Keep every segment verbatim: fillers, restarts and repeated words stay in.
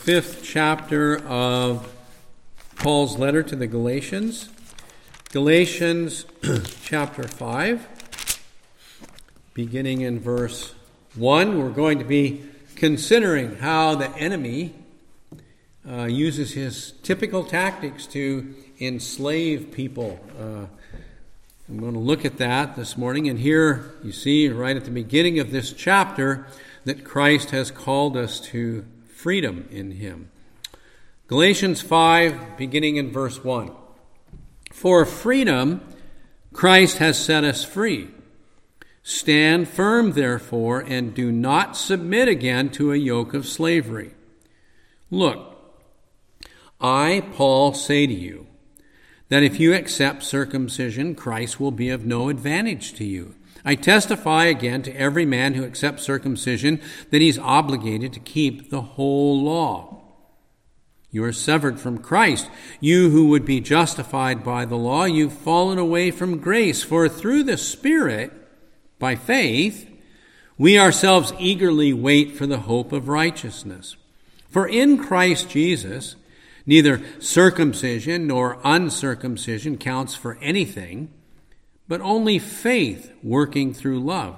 fifth chapter of Paul's letter to the Galatians. Galatians chapter five, beginning in verse one. We're going to be considering how the enemy uh, uses his typical tactics to enslave people. Uh, I'm going to look at that this morning. And here you see right at the beginning of this chapter that Christ has called us to freedom in him. Galatians five, beginning in verse one. For freedom Christ has set us free. Stand firm, therefore, and do not submit again to a yoke of slavery. Look, I, Paul, say to you that if you accept circumcision, Christ will be of no advantage to you. I testify again to every man who accepts circumcision that he's obligated to keep the whole law. You are severed from Christ. You who would be justified by the law, you've fallen away from grace. For through the Spirit, by faith, we ourselves eagerly wait for the hope of righteousness. For in Christ Jesus, neither circumcision nor uncircumcision counts for anything, but only faith working through love.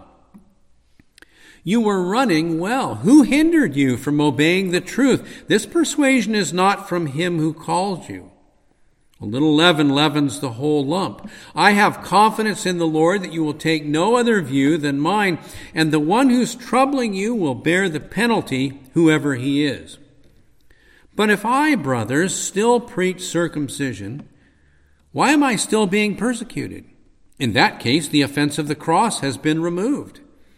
You were running well. Who hindered you from obeying the truth? This persuasion is not from him who called you. A little leaven leavens the whole lump. I have confidence in the Lord that you will take no other view than mine, and the one who's troubling you will bear the penalty, whoever he is. But if I, brothers, still preach circumcision, why am I still being persecuted? In that case, the offense of the cross has been removed.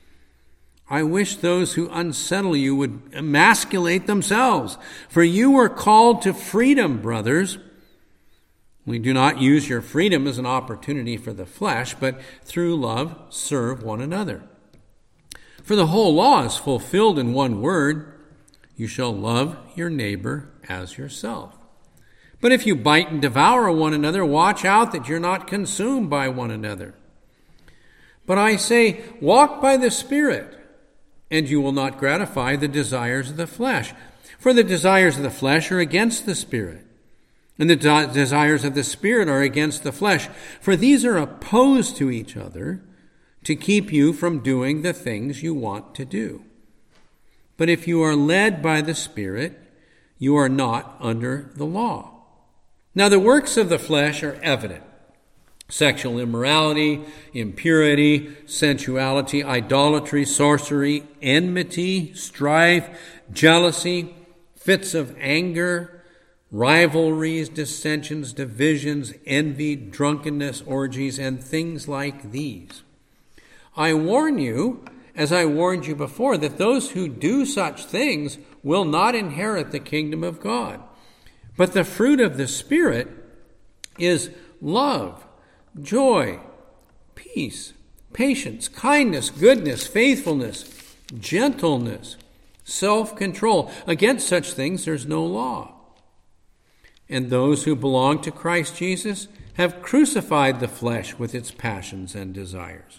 I wish those who unsettle you would emasculate themselves, for you were called to freedom, brothers. We do not use your freedom as an opportunity for the flesh, but through love serve one another. For the whole law is fulfilled in one word: you shall love your neighbor as yourself. But if you bite and devour one another, watch out that you're not consumed by one another. But I say, walk by the Spirit, and you will not gratify the desires of the flesh. For the desires of the flesh are against the Spirit, and the de- desires of the Spirit are against the flesh. For these are opposed to each other to keep you from doing the things you want to do. But if you are led by the Spirit, you are not under the law. Now the works of the flesh are evident: sexual immorality, impurity, sensuality, idolatry, sorcery, enmity, strife, jealousy, fits of anger, rivalries, dissensions, divisions, envy, drunkenness, orgies, and things like these. I warn you, as I warned you before, that those who do such things will not inherit the kingdom of God. But the fruit of the Spirit is love, joy, peace, patience, kindness, goodness, faithfulness, gentleness, self-control. Against such things there's no law. And those who belong to Christ Jesus have crucified the flesh with its passions and desires.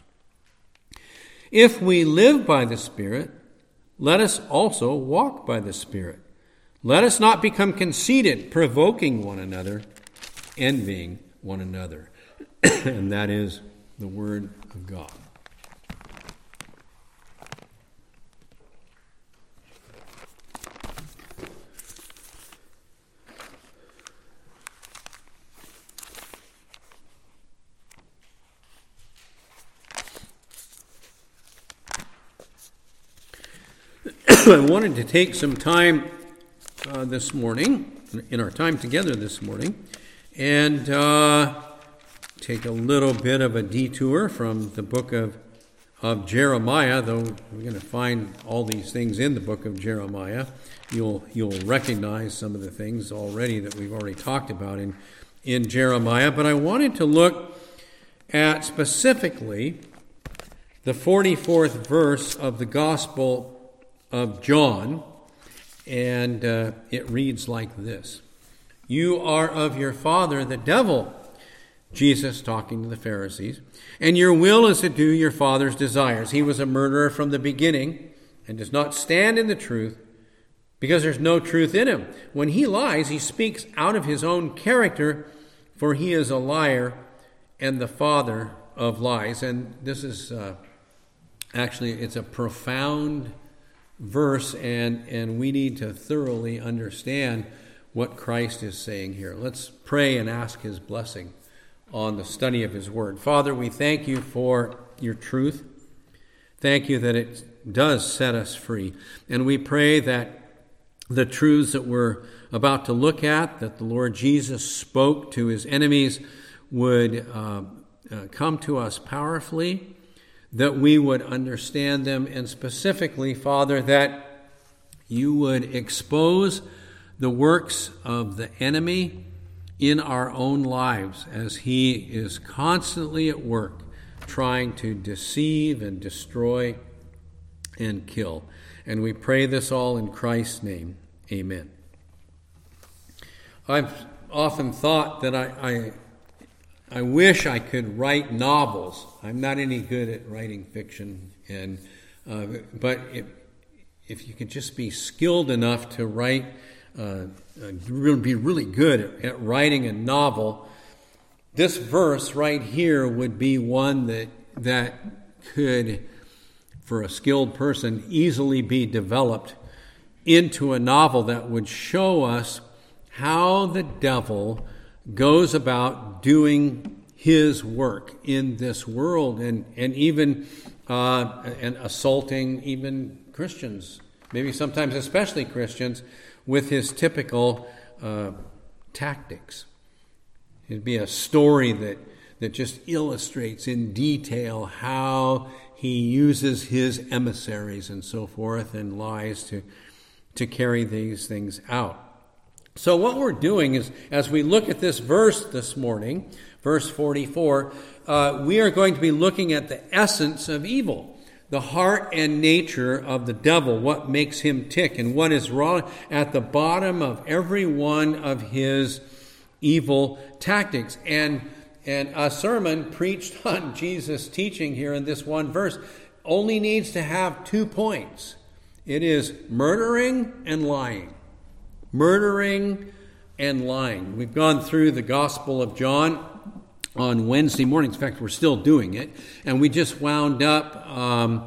If we live by the Spirit, let us also walk by the Spirit. Let us not become conceited, provoking one another, envying one another. And that is the word of God. I wanted to take some time uh, this morning, in our time together this morning, and uh, take a little bit of a detour from the book of, of Jeremiah, though we're going to find all these things in the book of Jeremiah. You'll you'll recognize some of the things already that we've already talked about in, in Jeremiah, but I wanted to look at specifically the forty-fourth verse of the Gospel of John, and uh, it reads like this: You are of your father the devil, Jesus talking to the Pharisees, and your will is to do your father's desires. He was a murderer from the beginning and does not stand in the truth because there's no truth in him. When he lies, he speaks out of his own character, for he is a liar and the father of lies. And this is uh, actually, it's a profound verse, and, and we need to thoroughly understand what Christ is saying here. Let's pray and ask his blessing on the study of his word. Father, we thank you for your truth. Thank you that it does set us free. And we pray that the truths that we're about to look at, that the Lord Jesus spoke to his enemies, would uh, uh, come to us powerfully, that we would understand them, and specifically, Father, that you would expose the works of the enemy in our own lives as he is constantly at work trying to deceive and destroy and kill. And we pray this all in Christ's name. Amen. I've often thought that I, I, I wish I could write novels. I'm not any good at writing fiction, and uh, but if, if you could just be skilled enough to write, uh, uh, be really good at, at writing a novel, this verse right here would be one that that could, for a skilled person, easily be developed into a novel that would show us how the devil goes about doing his work in this world, and, and even uh, and assaulting even Christians, maybe sometimes especially Christians, with his typical uh, tactics. It'd be a story that, that just illustrates in detail how he uses his emissaries and so forth and lies to to carry these things out. So what we're doing is, as we look at this verse this morning, verse forty-four, uh, we are going to be looking at the essence of evil, the heart and nature of the devil, what makes him tick, and what is wrong at the bottom of every one of his evil tactics. And, and a sermon preached on Jesus' teaching here in this one verse only needs to have two points. It is murdering and lying. Murdering and lying. We've gone through the Gospel of John on Wednesday mornings. In fact, we're still doing it. And we just wound up um,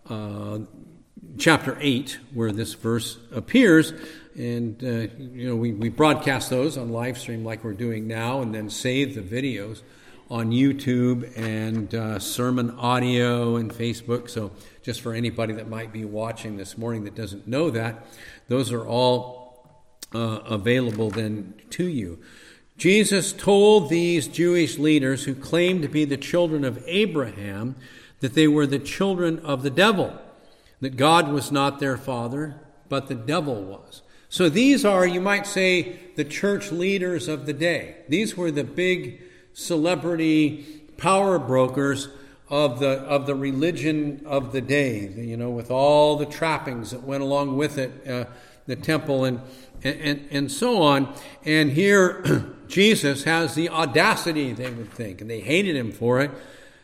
uh, chapter eight, where this verse appears. And, uh, you know, we, we broadcast those on live stream like we're doing now, and then save the videos on YouTube and uh, sermon audio and Facebook. So just for anybody that might be watching this morning that doesn't know that, those are all uh, available then to you. Jesus told these Jewish leaders who claimed to be the children of Abraham that they were the children of the devil, that God was not their father, but the devil was. So these are, you might say, the church leaders of the day. These were the big celebrity power brokers of the of the religion of the day, you know, with all the trappings that went along with it, uh, the temple and, and and so on. And here Jesus has the audacity, they would think, and they hated him for it,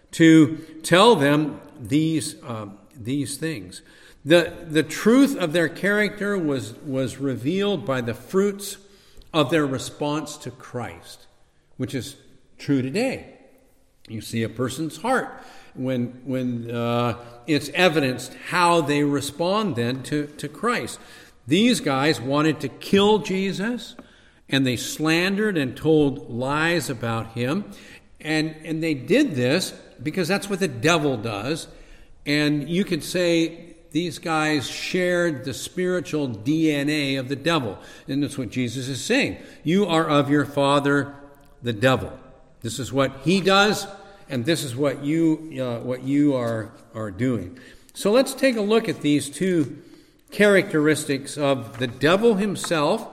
to tell them these um, these things. The the truth of their character was was revealed by the fruits of their response to Christ, which is true today. You see a person's heart when when uh, it's evidenced how they respond then to, to Christ. These guys wanted to kill Jesus, and they slandered and told lies about him. And, and they did this because that's what the devil does. And you could say these guys shared the spiritual D N A of the devil. And that's what Jesus is saying. You are of your father, the devil. This is what he does, and this is what you uh, what you are are doing. So let's take a look at these two characteristics of the devil himself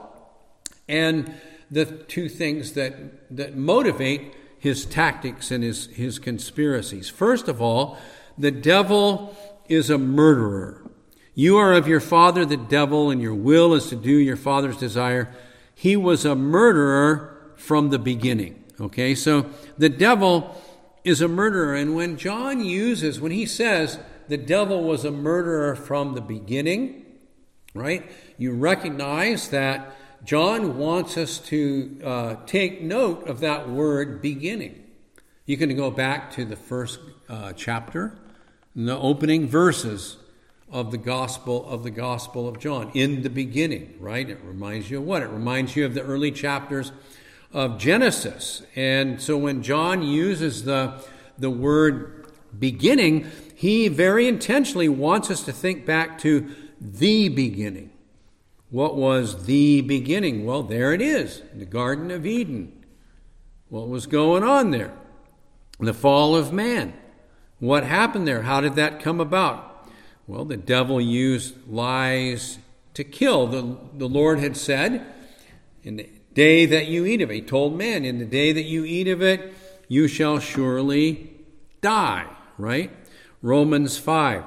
and the two things that that motivate his tactics and his, his conspiracies. First of all, the devil is a murderer. You are of your father, the devil, and your will is to do your father's desire. He was a murderer from the beginning. Okay, so the devil is a murderer. And when John uses, when he says the devil was a murderer from the beginning, right? You recognize that John wants us to uh, take note of that word beginning. You can go back to the first uh, chapter, in the opening verses of the gospel of the Gospel of John. In the beginning, right? It reminds you of what? It reminds you of the early chapters of Genesis. And so when John uses the, the word beginning, he very intentionally wants us to think back to the beginning. What was the beginning? Well, there it is, the Garden of Eden. What was going on there? The fall of man. What happened there? How did that come about? Well, the devil used lies to kill. The, the Lord had said, in the day that you eat of it, he told man, in the day that you eat of it, you shall surely die, right? Romans five.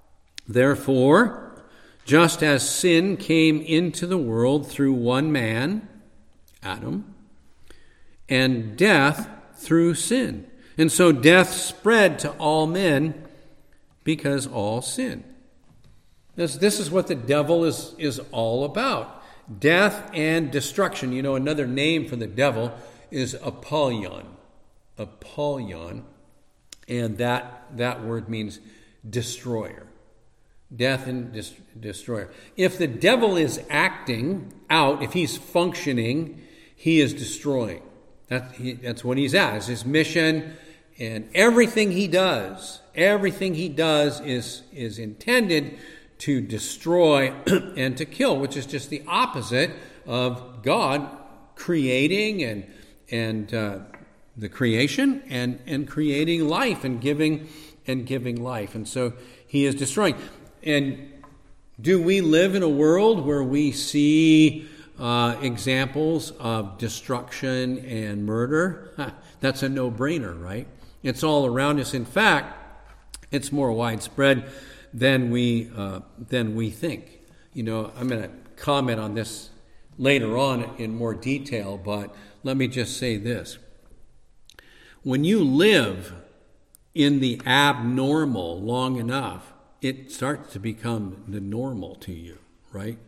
Therefore, just as sin came into the world through one man, Adam, and death through sin. And so death spread to all men because all sin. This, this is what the devil is, is all about. Death and destruction. You know, another name for the devil is Apollyon. Apollyon. And that, that word means destroyer. Death and dis- destroyer. If the devil is acting out, if he's functioning, he is destroying. That, he, that's what he's at. It's his mission. And everything he does, everything he does is, is intended to destroy and to kill, which is just the opposite of God creating and and uh, the creation and, and creating life and giving and giving life. And so he is destroying. And do we live in a world where we see uh, examples of destruction and murder? Huh, that's a no-brainer, right? It's all around us. In fact, it's more widespread than we uh, than we think. You know, I'm going to comment on this later on in more detail, but let me just say this. When you live in the abnormal long enough, it starts to become the normal to you, right?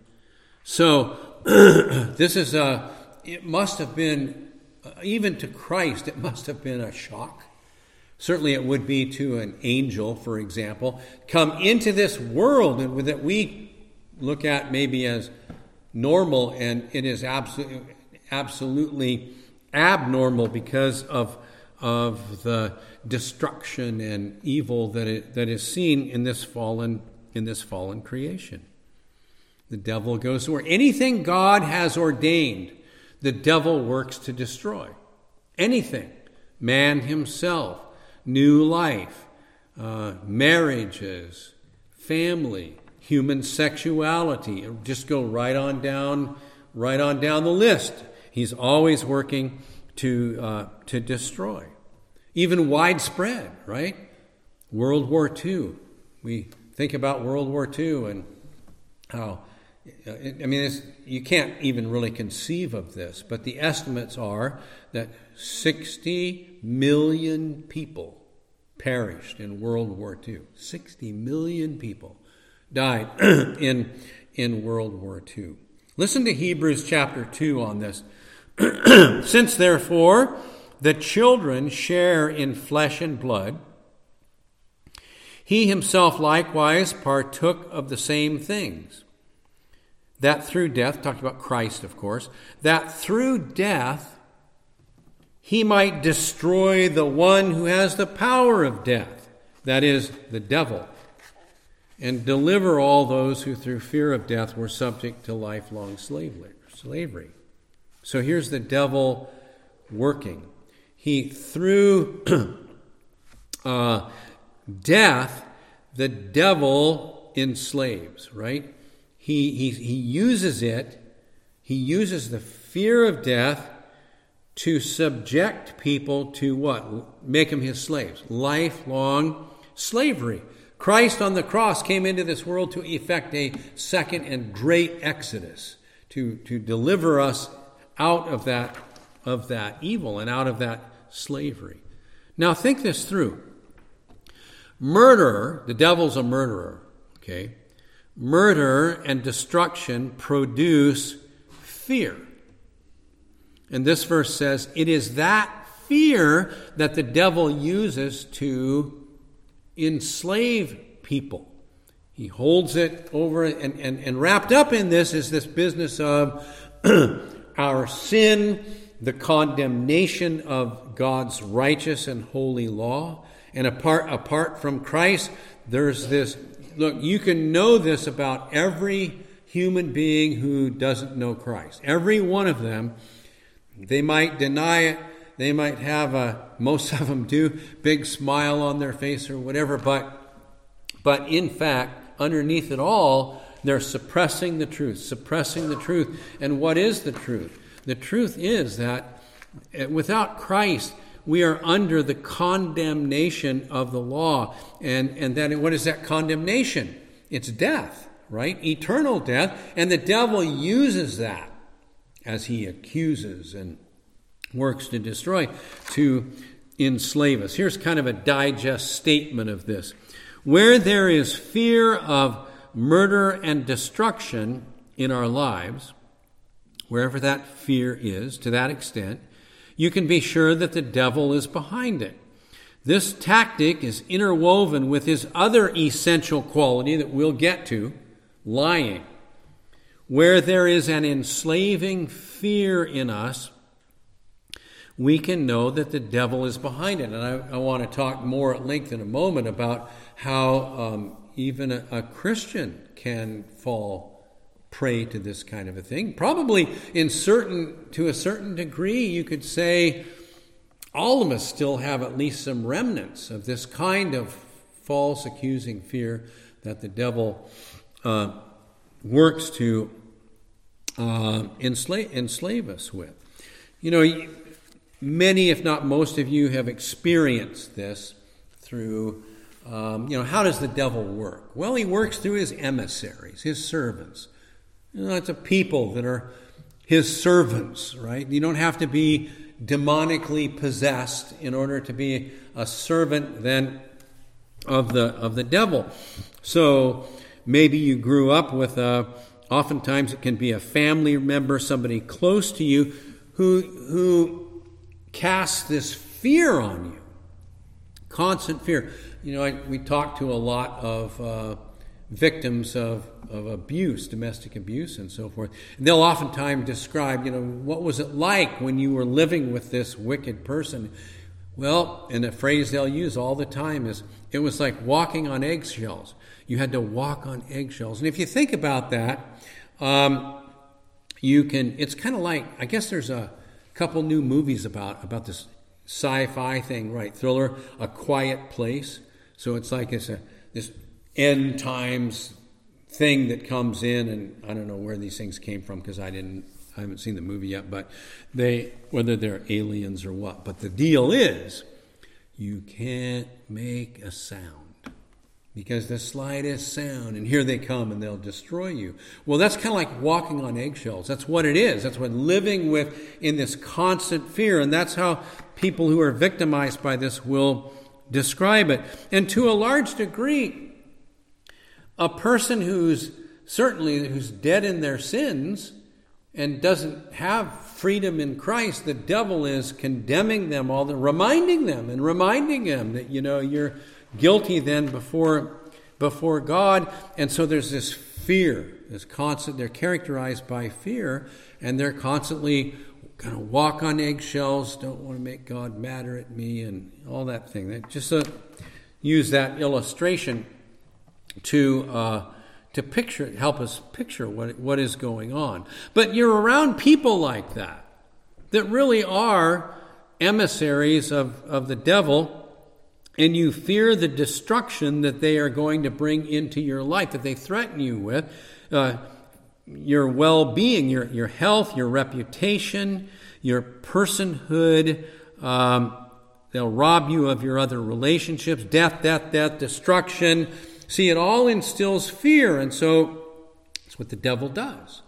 So this is a, it must have been, even to Christ, it must have been a shock. Certainly it would be to an angel, for example, come into this world and that we look at maybe as normal, and it is absolutely, absolutely abnormal because of, of the destruction and evil that it, that is seen in this fallen in this fallen creation. The devil goes to work. Anything God has ordained, the devil works to destroy. Anything. Man himself. New life, uh, marriages, family, human sexuality. Just go right on down, right on down the list. He's always working to uh, to destroy. Even widespread, right? World War Two. We think about World War Two and how. I mean, it's, you can't even really conceive of this, but the estimates are that sixty million people perished in World War Two. sixty million people died in, in World War Two. Listen to Hebrews chapter two on this. Since, therefore, the children share in flesh and blood, he himself likewise partook of the same things, that through death, talking about Christ, of course, that through death he might destroy the one who has the power of death, that is, the devil, and deliver all those who through fear of death were subject to lifelong slavery. So here's the devil working. He, through uh, death, the devil enslaves, right? He, he, he uses it, he uses the fear of death to subject people to what? Make them his slaves. Lifelong slavery. Christ on the cross came into this world to effect a second and great exodus, to, to deliver us out of that, of that evil and out of that slavery. Now think this through. Murderer, the devil's a murderer, okay? murder and destruction produce fear. And this verse says, it is that fear that the devil uses to enslave people. He holds it over, and, and, and wrapped up in this is this business of our sin, the condemnation of God's righteous and holy law. And apart, apart from Christ, there's this, look, you can know this about every human being who doesn't know Christ. Every one of them, they might deny it. They might have a, most of them do, big smile on their face or whatever, but, but in fact, underneath it all, they're suppressing the truth, suppressing the truth. And what is the truth? The truth is that without Christ, we are under the condemnation of the law. And, and then what is that condemnation? It's death, right? Eternal death. And the devil uses that as he accuses and works to destroy, to enslave us. Here's kind of a digest statement of this. Where there is fear of murder and destruction in our lives, wherever that fear is, to that extent, you can be sure that the devil is behind it. This tactic is interwoven with his other essential quality that we'll get to, lying. Where there is an enslaving fear in us, we can know that the devil is behind it. And I, I want to talk more at length in a moment about how um, even a, a Christian can fall prey to this kind of a thing. Probably in certain, to a certain degree, you could say all of us still have at least some remnants of this kind of false accusing fear that the devil uh, works to uh, enslave, enslave us with. You know, many, if not most of you, have experienced this through, um, you know, how does the devil work? Well, he works through his emissaries, his servants. You know, it's a people that are his servants, right? You don't have to be demonically possessed in order to be a servant then of the of the devil. So maybe you grew up with a, oftentimes it can be a family member, somebody close to you who who casts this fear on you, constant fear. You know, I, we talk to a lot of uh, victims of, of abuse, domestic abuse and so forth. And they'll oftentimes describe, you know, what was it like when you were living with this wicked person? Well, and a phrase they'll use all the time is, it was like walking on eggshells. You had to walk on eggshells. And if you think about that, um, you can, it's kind of like, I guess there's a couple new movies about about this sci-fi thing, right? Thriller, A Quiet Place. So it's like it's a this end times thing that comes in, and I don't know where these things came from because I didn't, I haven't seen the movie yet. But they, whether they're aliens or what. But the deal is, you can't make a sound. Because the slightest sound, and here they come and they'll destroy you. Well, that's kind of like walking on eggshells. That's what it is. That's what living with in this constant fear. And that's how people who are victimized by this will describe it. And to a large degree, a person who's certainly who's dead in their sins and doesn't have freedom in Christ, the devil is condemning them all the, reminding them and reminding them that, you know, you're guilty then before before God. And so there's this fear, this constant, they're characterized by fear, and they're constantly kind of walk on eggshells, don't want to make God madder at me, and all that thing. They just uh, use that illustration to uh, to picture, help us picture what what is going on. But you're around people like that, that really are emissaries of, of the devil, and you fear the destruction that they are going to bring into your life, that they threaten you with, uh, your well-being, your, your health, your reputation, your personhood. Um, they'll rob you of your other relationships, death, death, death, destruction. See, it all instills fear, and so that's what the devil does.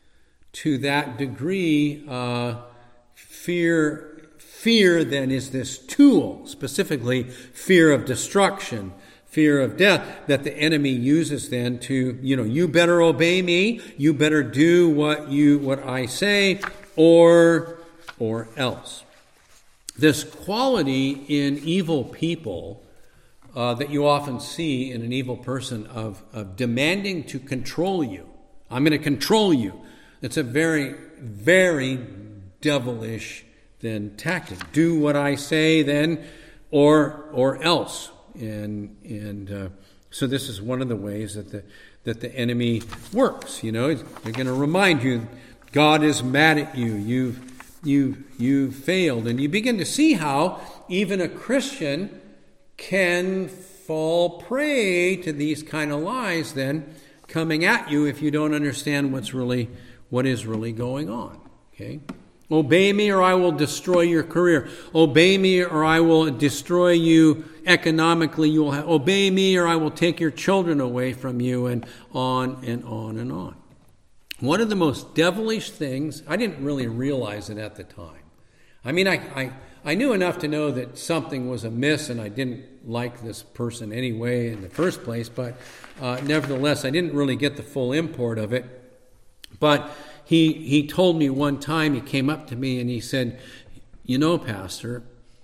To that degree, uh, fear... Fear, then, is this tool, specifically fear of destruction, fear of death that the enemy uses then to, you know, you better obey me, you better do what you what I say, or or else. This quality in evil people uh, that you often see in an evil person of, of demanding to control you. I'm going to control you. It's a very, very devilish then tactic. Do what I say then, or or else. And and uh, so this is one of the ways that the that the enemy works. You know, they're going to remind you, God is mad at you. You've you you failed, and you begin to see how even a Christian can fall prey to these kind of lies then coming at you if you don't understand what's really what is really going on. Okay. Obey me or I will destroy your career. Obey me or I will destroy you economically. You will have, obey me or I will take your children away from you, and on and on and on. One of the most devilish things, I didn't really realize it at the time. I mean, I, I, I knew enough to know that something was amiss and I didn't like this person anyway in the first place, but uh, nevertheless, I didn't really get the full import of it. But He he told me one time, he came up to me and he said, you know, Pastor,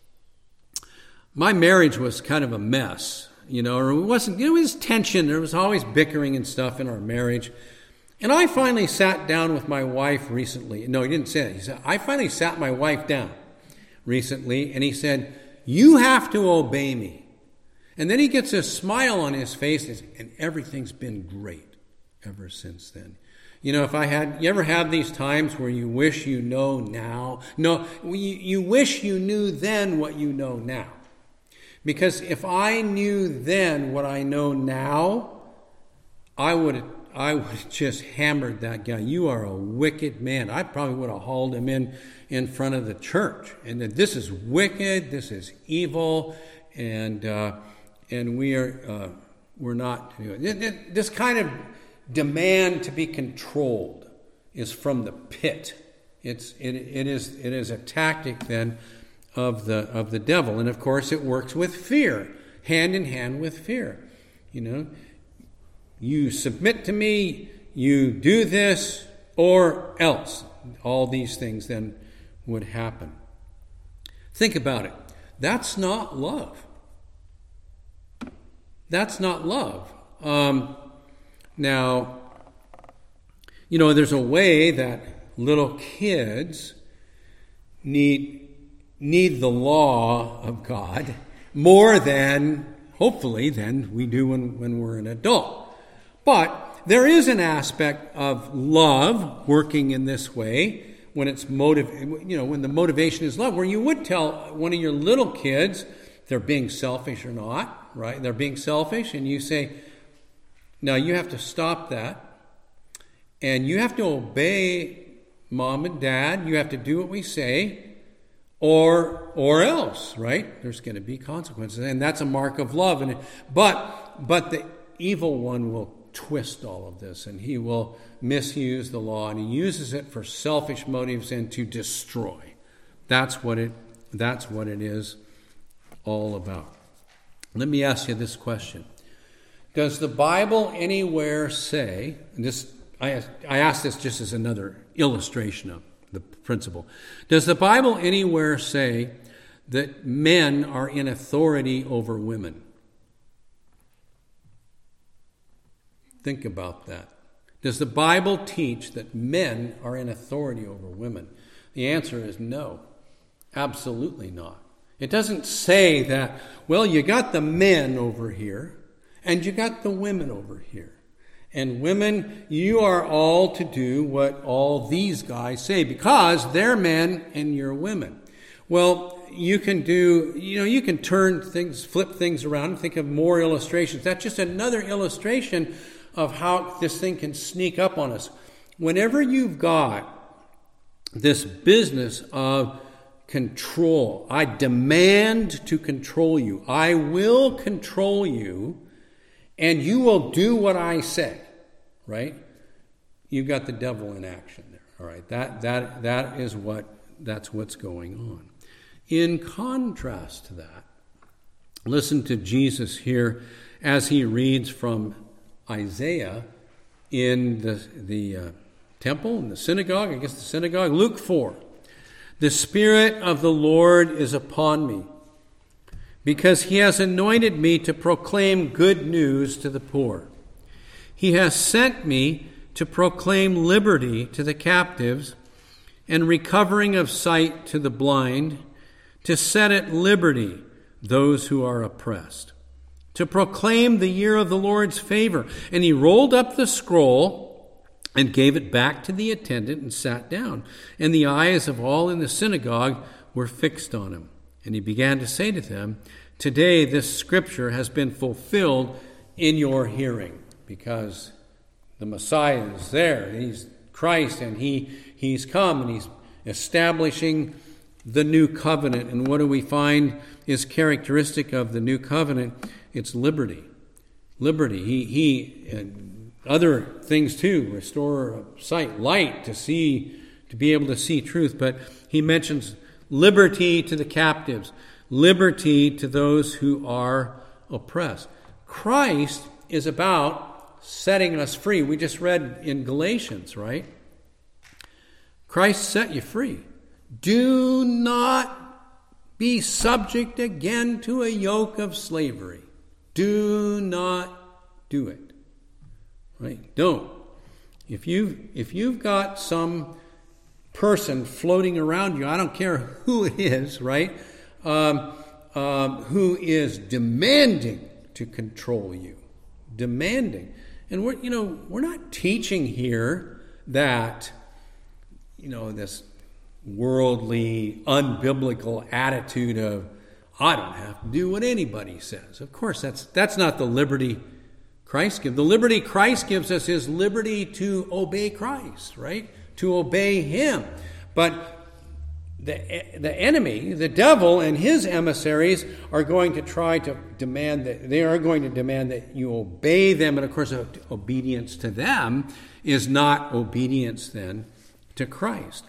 my marriage was kind of a mess, you know, or it wasn't, it was tension. There was always bickering and stuff in our marriage. And I finally sat down with my wife recently. No, he didn't say that. He said, I finally sat my wife down recently and he said, you have to obey me. And then he gets a smile on his face and everything's been great ever since then. You know, if I had, you ever have these times where you wish you know now? No, you, you wish you knew then what you know now. Because if I knew then what I know now, I would I would have just hammered that guy. You are a wicked man. I probably would have hauled him in in front of the church. And that this is wicked, this is evil, and uh, and we are uh, we're not. This kind of demand to be controlled is from the pit. It's it it is it is a tactic then of the of the devil, and of course it works with fear, hand in hand with fear. You know, you submit to me, you do this, or else. All these things then would happen. Think about it. That's not love. That's not love. Um, Now, you know, there's a way that little kids need need the law of God more than, hopefully, than we do when, when we're an adult. But there is an aspect of love working in this way when it's motive, you know, when the motivation is love, where you would tell one of your little kids they're being selfish or not, right? They're being selfish, and you say, now you have to stop that, and you have to obey mom and dad. You have to do what we say, or or else, right? There's going to be consequences, and that's a mark of love. And but but the evil one will twist all of this, and he will misuse the law, and he uses it for selfish motives and to destroy. That's what it. That's what it is all about. Let me ask you this question. Does the Bible anywhere say, and this I, I ask this just as another illustration of the principle, does the Bible anywhere say that men are in authority over women? Think about that. Does the Bible teach that men are in authority over women? The answer is no, absolutely not. It doesn't say that, well, you got the men over here, and you got the women over here. And women, you are all to do what all these guys say because they're men and you're women. Well, you can do, you know, you can turn things, flip things around and think of more illustrations. That's just another illustration of how this thing can sneak up on us. Whenever you've got this business of control, I demand to control you. I will control you. And you will do what I say, right? You've got the devil in action there, all right? That that that is what that's what's going on. In contrast to that, Listen to Jesus here as he reads from Isaiah in the, the uh, temple, in the synagogue, I guess the synagogue, Luke four. The Spirit of the Lord is upon me, because he has anointed me to proclaim good news to the poor. He has sent me to proclaim liberty to the captives and recovering of sight to the blind, to set at liberty those who are oppressed, to proclaim the year of the Lord's favor. And he rolled up the scroll and gave it back to the attendant and sat down. And the eyes of all in the synagogue were fixed on him. And he began to say to them, today this scripture has been fulfilled in your hearing, because the Messiah is there. He's Christ, and he he's come, and he's establishing the new covenant. And what do we find is characteristic of the new covenant? It's liberty. Liberty. He, he and other things too, restore sight, light, to see, to be able to see truth. But he mentions liberty to the captives, liberty to those who are oppressed. Christ is about setting us free. We just read in Galatians, right? Christ set you free. Do not be subject again to a yoke of slavery. Do not do it. Right? Don't. If you've, if you've got some person floating around you, I don't care who it is, right, um, um, who is demanding to control you. Demanding. And we're, you know, we're not teaching here that, you know, this worldly, unbiblical attitude of, I don't have to do what anybody says. Of course, that's that's not the liberty Christ gives. The liberty Christ gives us is liberty to obey Christ, right? To obey him. But the, the enemy, the devil and his emissaries are going to try to demand that, they are going to demand that you obey them. And of course, obedience to them is not obedience then to Christ.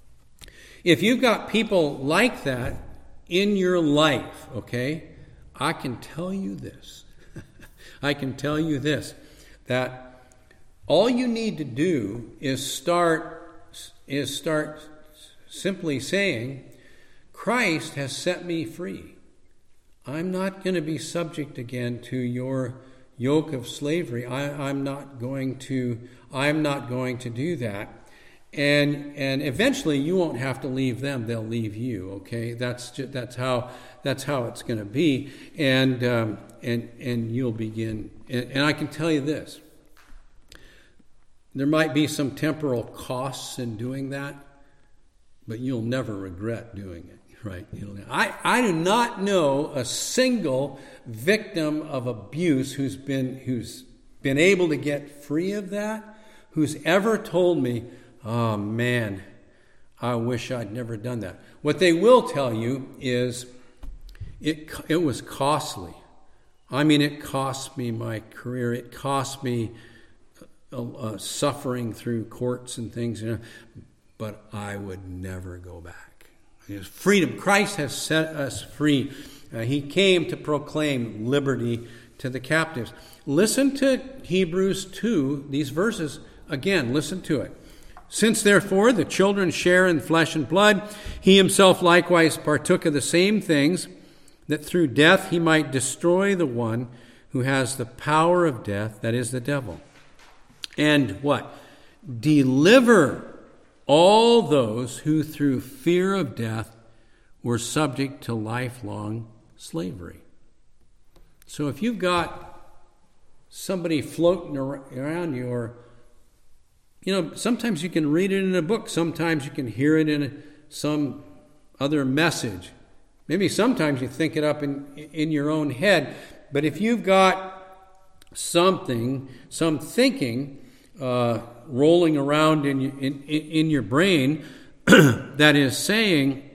If you've got people like that in your life, okay, I can tell you this. I can tell you this, that all you need to do is start is start simply saying, Christ has set me free. I'm not going to be subject again to your yoke of slavery. I, I'm not going to. I'm not going to do that. And and eventually you won't have to leave them; they'll leave you. Okay, that's just, that's how that's how it's going to be. And um, and and you'll begin. And, and I can tell you this: there might be some temporal costs in doing that, but you'll never regret doing it. Right? You'll, I I do not know a single victim of abuse who's been who's been able to get free of that, who's ever told me, oh man, I wish I'd never done that. What they will tell you is it it was costly. I mean, it cost me my career. It cost me uh, uh, suffering through courts and things, you know, but I would never go back. It's freedom. Christ has set us free. Uh, he came to proclaim liberty to the captives. Listen to Hebrews two, these verses again. Listen to it. Since, therefore, the children share in flesh and blood, he himself likewise partook of the same things, that through death he might destroy the one who has the power of death, that is the devil. And what? Deliver all those who through fear of death were subject to lifelong slavery. So if you've got somebody floating around you, or you know, sometimes you can read it in a book. Sometimes you can hear it in a, some other message. Maybe sometimes you think it up in, in your own head. But if you've got something, some thinking uh, rolling around in, in, in your brain that is saying,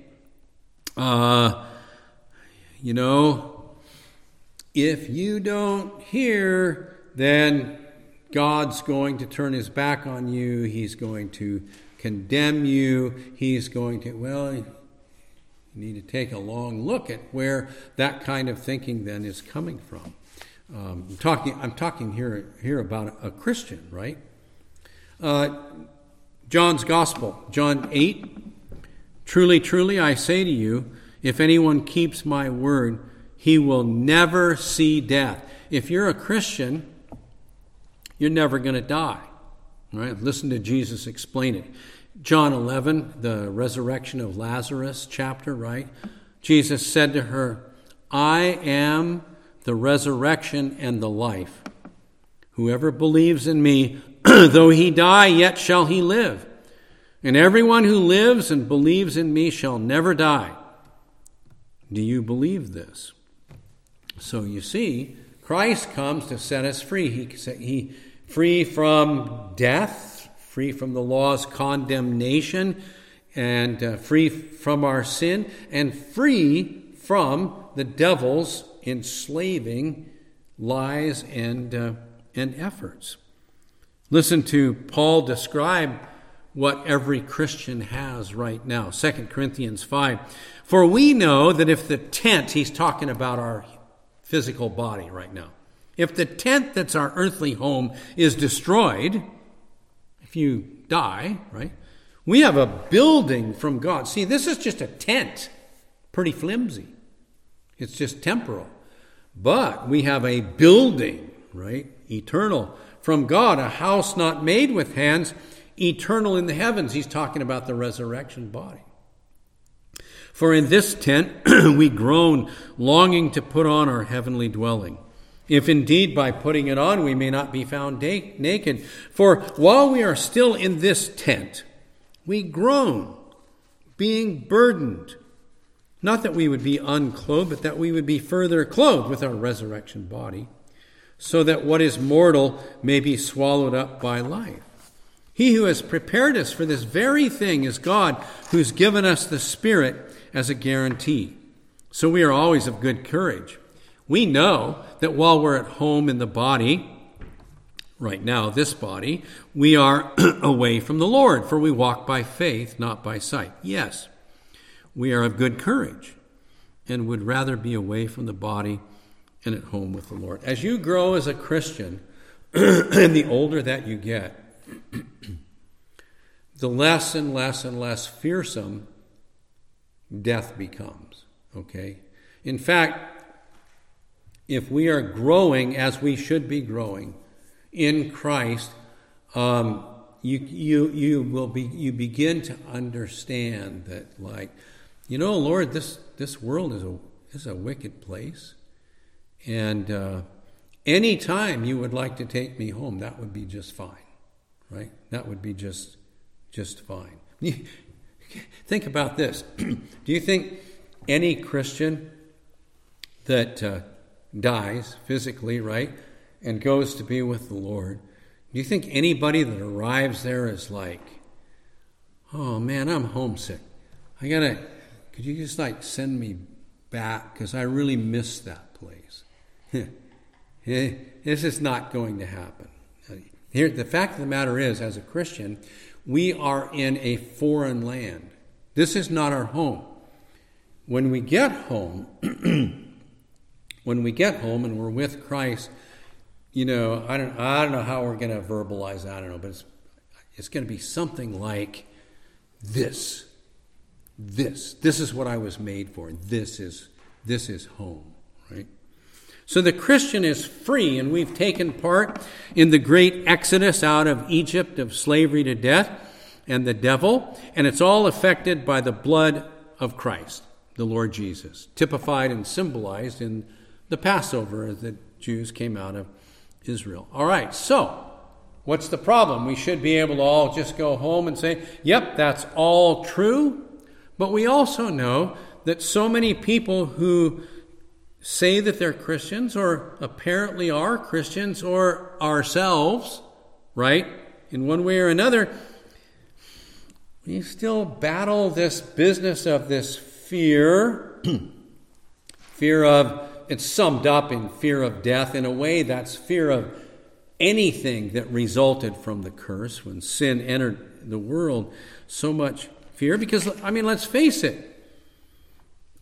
uh, you know, if you don't hear, then God's going to turn his back on you. He's going to condemn you. He's going to, well, You need to take a long look at where that kind of thinking then is coming from. Um, I'm talking. I'm talking here here about a Christian, right? Uh, John's Gospel, John eight. Truly, truly, I say to you, if anyone keeps my word, he will never see death. If you're a Christian, you're never going to die. Right? Listen to Jesus explain it. John eleven, the resurrection of Lazarus chapter, right? Jesus said to her, I am the resurrection and the life. Whoever believes in me, though he die, yet shall he live. And everyone who lives and believes in me shall never die. Do you believe this? So you see, Christ comes to set us free. He, he free from death, free from the law's condemnation, and uh, free from our sin, and free from the devil's enslaving lies and uh, and efforts. Listen to Paul describe what every Christian has right now. Second Corinthians five. For we know that if the tent, he's talking about our physical body right now, if the tent that's our earthly home is destroyed, if you die, right, we have a building from God. See, this is just a tent, pretty flimsy. It's just temporal. But we have a building, right, eternal, from God, a house not made with hands, eternal in the heavens. He's talking about the resurrection body. For in this tent we groan, longing to put on our heavenly dwelling. If indeed by putting it on we may not be found da- naked. For while we are still in this tent, we groan, being burdened. Not that we would be unclothed, but that we would be further clothed with our resurrection body, so that what is mortal may be swallowed up by life. He who has prepared us for this very thing is God, who's given us the Spirit as a guarantee. So we are always of good courage. We know that while we're at home in the body, right now, this body, we are away from the Lord, for we walk by faith, not by sight. Yes, we are of good courage and would rather be away from the body and at home with the Lord. As you grow as a Christian, and the older that you get, the less and less and less fearsome death becomes, okay? In fact, if we are growing as we should be growing in Christ, um, you you you will be you begin to understand that, like, you know, Lord, this this world is a is a wicked place, and uh, any time you would like to take me home, that would be just fine, right? That would be just just fine. Think about this. Do you think any Christian that uh, dies physically, right, and goes to be with the Lord, do you think anybody that arrives there is like, oh man, I'm homesick. I gotta, could you just like send me back because I really miss that place? This is not going to happen. Here, the fact of the matter is, as a Christian, we are in a foreign land. This is not our home. When we get home, when we get home and we're with Christ, you know, I don't, I don't know how we're going to verbalize that. I don't know, but it's, it's going to be something like this. This, this is what I was made for. This is, this is home, right? So the Christian is free, and we've taken part in the great exodus out of Egypt of slavery to death and the devil, and it's all affected by the blood of Christ, the Lord Jesus, typified and symbolized in the Passover as the Jews came out of Israel. All right, so what's the problem? We should be able to all just go home and say, yep, that's all true, but we also know that so many people who say that they're Christians or apparently are Christians or ourselves, right, in one way or another, we still battle this business of this fear, fear of, it's summed up in fear of death. In a way, that's fear of anything that resulted from the curse when sin entered the world. So much fear because, I mean, let's face it,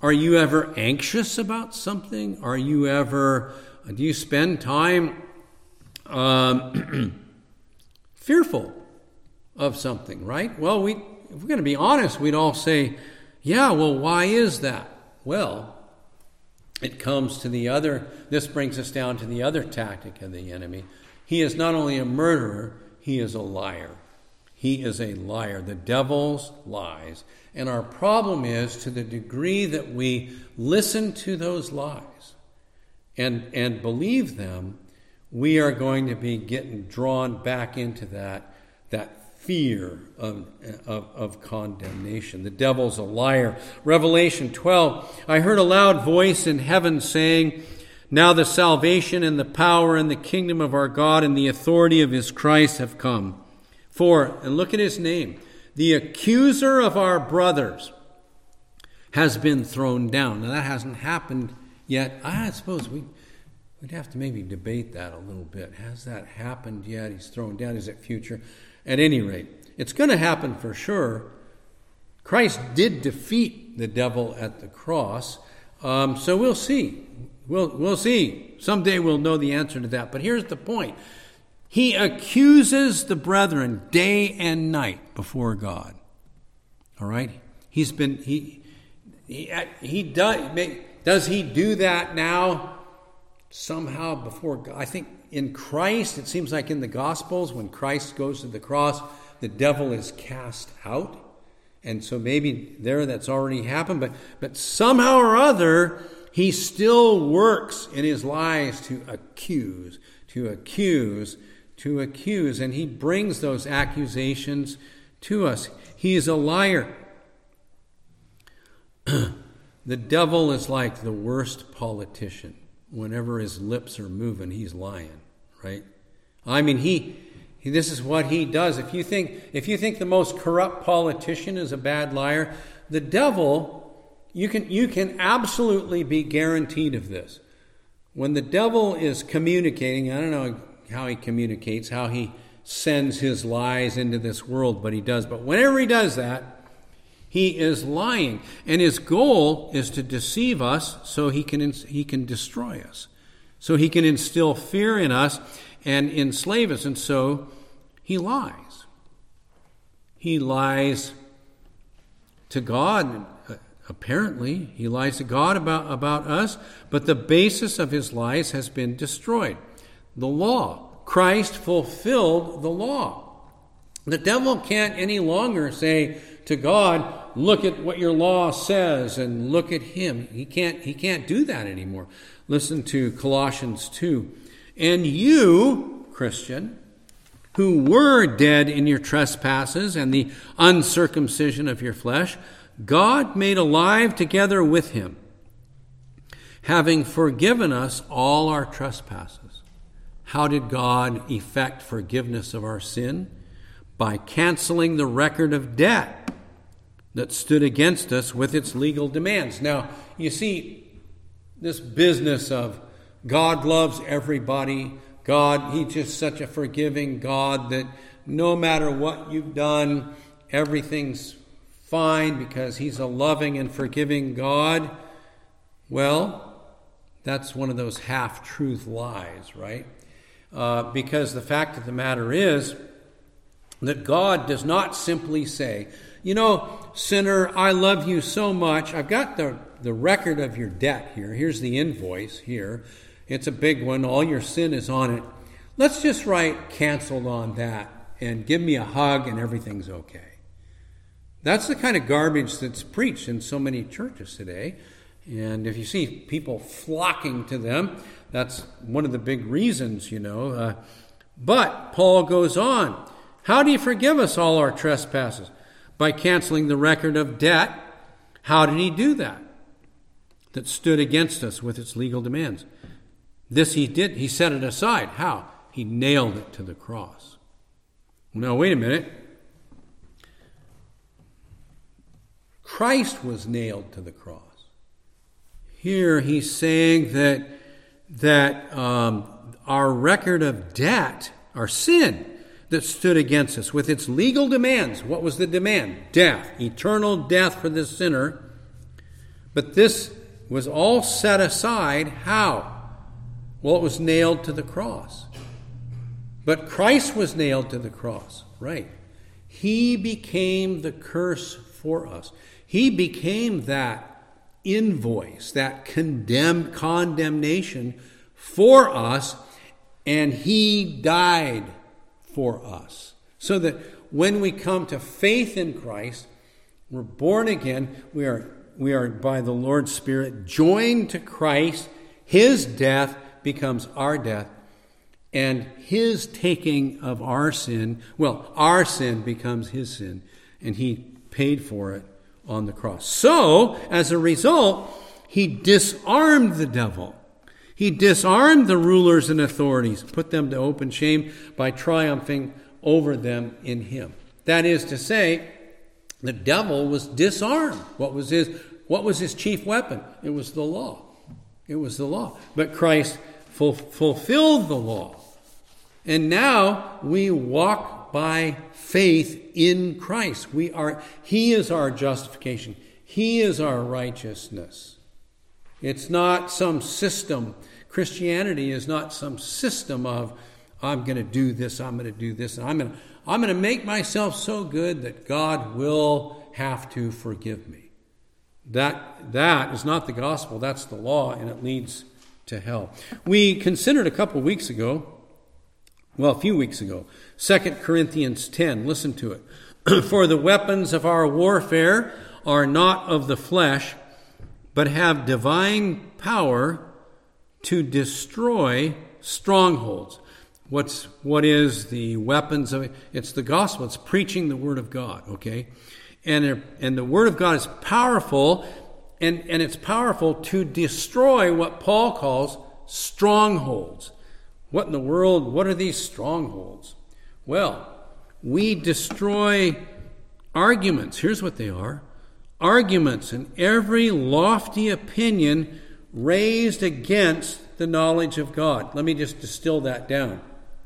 Are you ever anxious about something? Are you ever, do you spend time um, fearful of something, right? Well, we, if we're going to be honest, we'd all say, yeah, well, why is that? Well, it comes to the other, this brings us down to the other tactic of the enemy. He is not only a murderer, he is a liar. He is a liar. The devil's lies. And our problem is, to the degree that we listen to those lies and, and believe them, we are going to be getting drawn back into that, that fear of, of, of condemnation. The devil's a liar. Revelation twelve, I heard a loud voice in heaven saying, now the salvation and the power and the kingdom of our God and the authority of his Christ have come. For, and look at his name, the accuser of our brothers has been thrown down. Now that hasn't happened yet. I suppose we, we'd have to maybe debate that a little bit. Has that happened yet? He's thrown down. Is it future? At any rate, it's going to happen for sure. Christ did defeat the devil at the cross. Um, so we'll see. We'll, we'll see. Someday we'll know the answer to that. But here's the point. He accuses the brethren day and night before God. All right? He's been, he, he, he does, does he do that now somehow before God? I think in Christ, it seems like in the Gospels, when Christ goes to the cross, the devil is cast out. And so maybe there that's already happened. But, but somehow or other, he still works in his lies to accuse, to accuse, to accuse. And he brings those accusations to us. He is a liar. The devil is like the worst politician. Whenever his lips are moving, he's lying, right? I mean, he, he this is what he does. If you think if you think the most corrupt politician is a bad liar, the devil, you can you can absolutely be guaranteed of this. When the devil is communicating, I don't know how he communicates, how he sends his lies into this world, but he does. But whenever he does that, he is lying, and his goal is to deceive us so he can he can destroy us, so he can instill fear in us and enslave us. And so he lies. He lies to God. Apparently, he lies to God about, about us, but the basis of his lies has been destroyed. The law. Christ fulfilled the law. The devil can't any longer say to God, look at what your law says and look at him. He can't, he can't do that anymore. Listen to Colossians two. And you, Christian, who were dead in your trespasses and the uncircumcision of your flesh, God made alive together with him, having forgiven us all our trespasses. How did God effect forgiveness of our sin? By canceling the record of debt that stood against us with its legal demands. Now, you see, this business of God loves everybody, God, he's just such a forgiving God that no matter what you've done, everything's fine because he's a loving and forgiving God. Well, that's one of those half-truth lies, right? Uh, because the fact of the matter is that God does not simply say, you know, sinner, I love you so much. I've got the, the record of your debt here. Here's the invoice here. It's a big one. All your sin is on it. Let's just write canceled on that and give me a hug and everything's okay. That's the kind of garbage that's preached in so many churches today. And if you see people flocking to them, that's one of the big reasons, you know. Uh, but Paul goes on. How do you forgive us all our trespasses? By canceling the record of debt. How did he do that? That stood against us with its legal demands. This he did. He set it aside. How? He nailed it to the cross. Now, wait a minute. Christ was nailed to the cross. Here he's saying that, that um, our record of debt, our sin, that stood against us with its legal demands. What was the demand? Death, eternal death for the sinner. But this was all set aside. How? Well, it was nailed to the cross. But Christ was nailed to the cross, right? He became the curse for us. He became that invoice, that condemn, condemnation for us, and he died for us. So that when we come to faith in Christ, we're born again, we are, we are by the Lord's Spirit joined to Christ. His death becomes our death, and his taking of our sin, well, our sin becomes his sin, and he paid for it on the cross. So, as a result, he disarmed the devil. He disarmed the rulers and authorities, put them to open shame by triumphing over them in him. That is to say, the devil was disarmed. What was his, what was his chief weapon? It was the law. It was the law. But Christ ful- fulfilled the law. And now we walk by faith in Christ. We are, he is our justification. He is our righteousness. It's not some system. Christianity is not some system of, I'm going to do this, I'm going to do this, and I'm going to, I'm going to make myself so good that God will have to forgive me. That, that is not the gospel. That's the law, and it leads to hell. We considered a couple weeks ago, well, a few weeks ago, Second Corinthians ten. Listen to it. For the weapons of our warfare are not of the flesh, but have divine power to destroy strongholds. What's what is the weapons of it? It's the gospel. It's preaching the word of God, okay? And, and the word of God is powerful, and, and it's powerful to destroy what Paul calls strongholds. What in the world, what are these strongholds? Well, we destroy arguments. Here's what they are. Arguments and every lofty opinion raised against the knowledge of God. Let me just distill that down.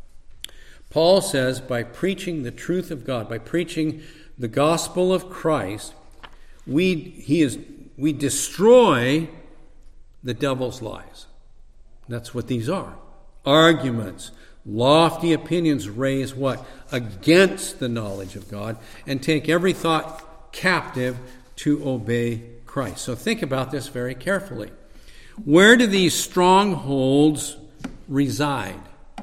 Paul says by preaching the truth of God, by preaching the gospel of Christ, we he is we destroy the devil's lies. That's what these are. Arguments, lofty opinions raise what? Against the knowledge of God, and take every thought captive to obey Christ. So think about this very carefully. Where do these strongholds reside?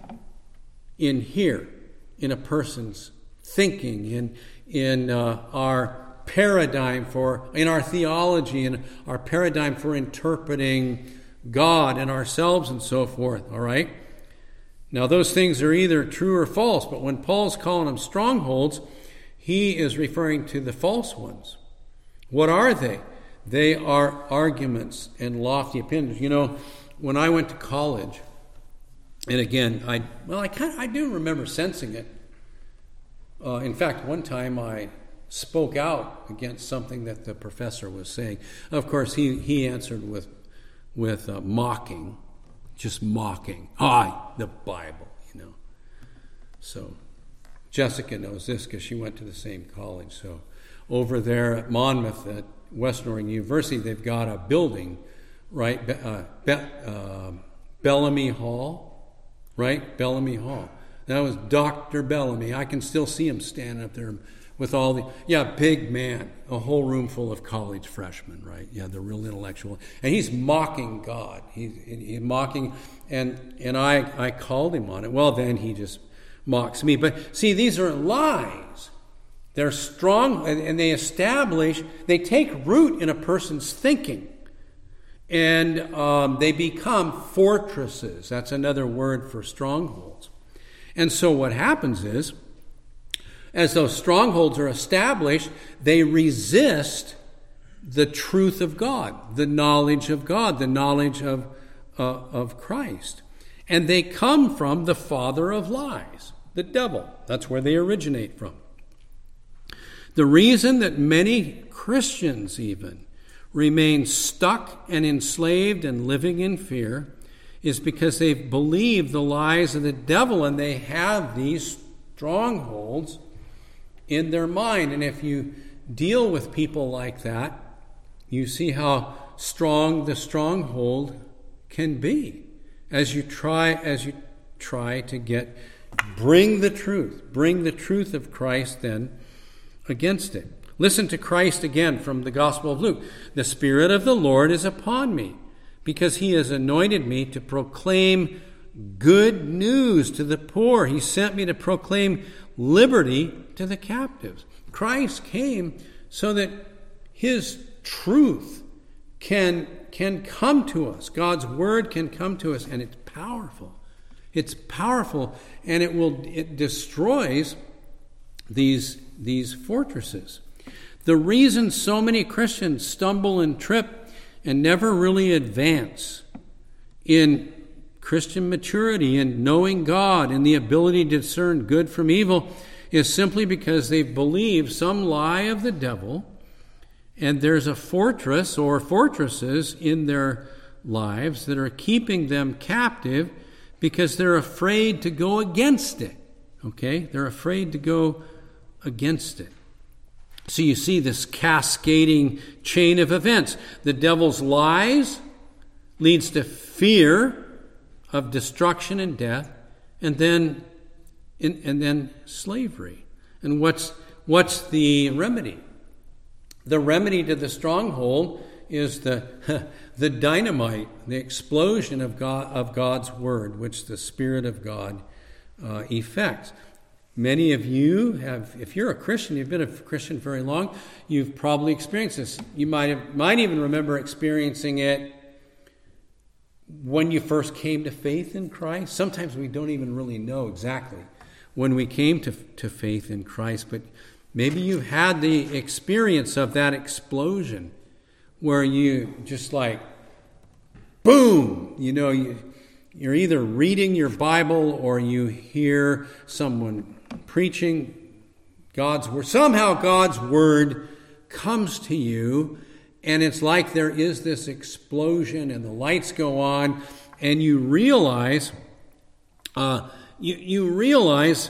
In here, in a person's thinking, in, in uh, our paradigm for, in our theology, in our paradigm for interpreting God and ourselves and so forth, all right? Now, those things are either true or false, but when Paul's calling them strongholds, he is referring to the false ones. What are they? They are arguments and lofty opinions. You know, when I went to college, and again, I well, I kind of, I do remember sensing it. Uh, in fact, one time I spoke out against something that the professor was saying. Of course, he, he answered with with uh, mocking, just mocking. Ah, the Bible, you know. So Jessica knows this because she went to the same college. So over there at Monmouth at Western Oregon University, they've got a building, right? Uh, Be- uh, Bellamy Hall. Right? Bellamy Hall. That was Doctor Bellamy. I can still see him standing up there with all the, yeah, big man, a whole room full of college freshmen, right? Yeah, the real intellectual. And he's mocking God. He's, he's mocking, and and I, I called him on it. Well, then he just mocks me. But see, these are lies. They're strong, and they establish, they take root in a person's thinking. And um, they become fortresses. That's another word for strongholds. And so what happens is, as those strongholds are established, they resist the truth of God, the knowledge of God, the knowledge of, uh, of Christ. And they come from the father of lies, the devil. That's where they originate from. The reason that many Christians even remain stuck and enslaved and living in fear is because they've believed the lies of the devil, and they have these strongholds in their mind. And if you deal with people like that, you see how strong the stronghold can be as you try as you try to get bring the truth, bring the truth of Christ then against it. Listen to Christ again from the Gospel of Luke. The Spirit of the Lord is upon me, because he has anointed me to proclaim good news to the poor. He sent me to proclaim liberty to the captives. Christ came so that his truth can, can come to us. God's word can come to us, and it's powerful. It's powerful, and it will it destroys these, these fortresses. The reason so many Christians stumble and trip and never really advance in Christian maturity and knowing God and the ability to discern good from evil is simply because they've believed some lie of the devil, and there's a fortress or fortresses in their lives that are keeping them captive because they're afraid to go against it. Okay? They're afraid to go against it. So you see this cascading chain of events. The devil's lies leads to fear of destruction and death, and then and then slavery. And what's what's the remedy? The remedy to the stronghold is the the dynamite, the explosion of God of God's word, which the Spirit of God uh, effects. Many of you have, if you're a Christian, you've been a Christian very long, you've probably experienced this. You might have, might even remember experiencing it when you first came to faith in Christ. Sometimes we don't even really know exactly when we came to, to faith in Christ, but maybe you've had the experience of that explosion where you just like, boom, you know, you, you're either reading your Bible or you hear someone preaching God's word. Somehow God's word comes to you, and it's like there is this explosion and the lights go on, and you realize, uh, you, you realize,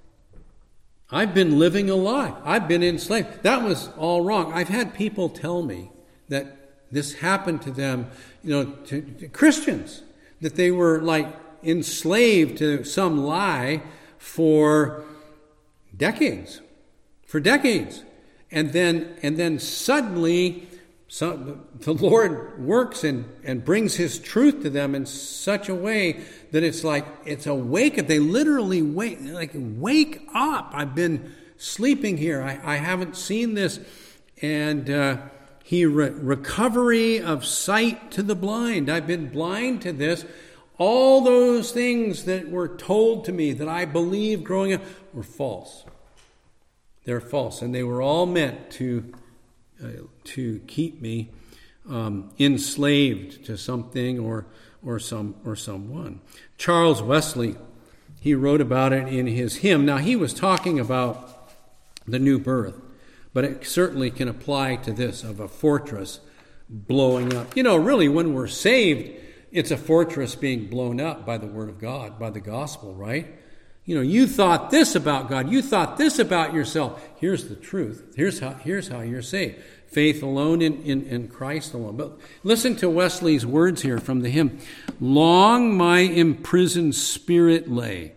I've been living a lie. I've been enslaved. That was all wrong. I've had people tell me that this happened to them, you know, to, to Christians, that they were like enslaved to some lie for decades, for decades. And then and then suddenly so, the Lord works and, and brings his truth to them in such a way that it's like, it's a wake up. They literally wake, like, wake up. I've been sleeping here. I, I haven't seen this. And uh, he re- recovery of sight to the blind. I've been blind to this. All those things that were told to me that I believed growing up were false. They're false. And they were all meant to uh, to keep me um, enslaved to something or or some or someone. Charles Wesley, he wrote about it in his hymn. Now, he was talking about the new birth, but it certainly can apply to this of a fortress blowing up. You know, really, when we're saved, it's a fortress being blown up by the Word of God, by the gospel, right? You know, you thought this about God. You thought this about yourself. Here's the truth. Here's how, here's how you're saved. Faith alone in, in, in Christ alone. But listen to Wesley's words here from the hymn. Long my imprisoned spirit lay,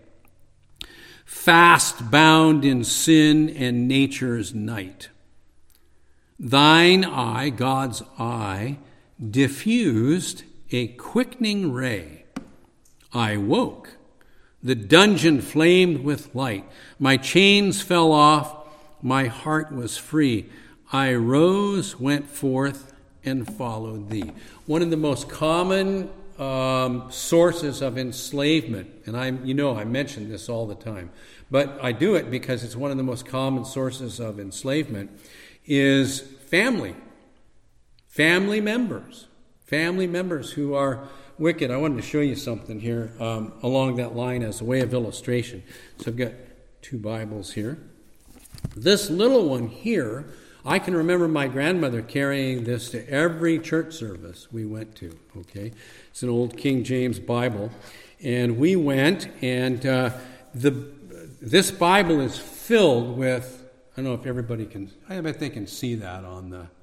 fast bound in sin and nature's night. Thine eye, God's eye, diffused a quickening ray. I woke. The dungeon flamed with light. My chains fell off. My heart was free. I rose, went forth, and followed thee. One of the most common um, sources of enslavement, and I, you know, I mention this all the time, but I do it because it's one of the most common sources of enslavement, is family. Family members. Family members who are wicked. I wanted to show you something here um, along that line as a way of illustration. So I've got two Bibles here. This little one here, I can remember my grandmother carrying this to every church service we went to. Okay, it's an old King James Bible, and we went, and uh, the this Bible is filled with. I don't know if everybody can. I bet they can see that on the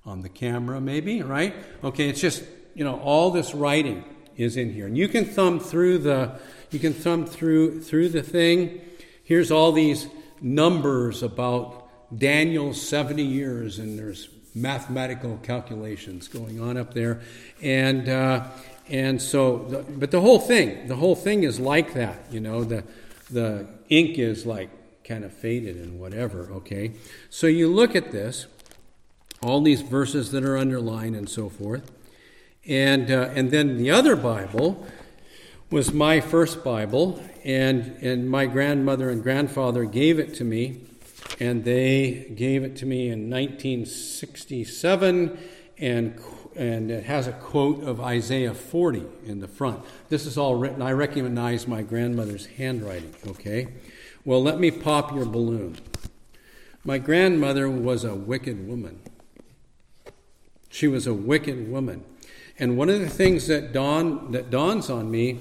on the camera, maybe, right? Okay, it's just, you know, all this writing is in here. And you can thumb through the, you can thumb through, through the thing. Here's all these numbers about Daniel's seventy years, and there's mathematical calculations going on up there. And, uh, and so, the, but the whole thing, the whole thing is like that, you know, the, the ink is like kind of faded and whatever, okay? So you look at this, all these verses that are underlined and so forth. And uh, and then the other Bible was my first Bible, and, and my grandmother and grandfather gave it to me, and they gave it to me in nineteen sixty-seven, and and it has a quote of Isaiah forty in the front. This is all written. I recognize my grandmother's handwriting, okay? Well, let me pop your balloon. My grandmother was a wicked woman. She was a wicked woman. And one of the things that dawn that dawns on me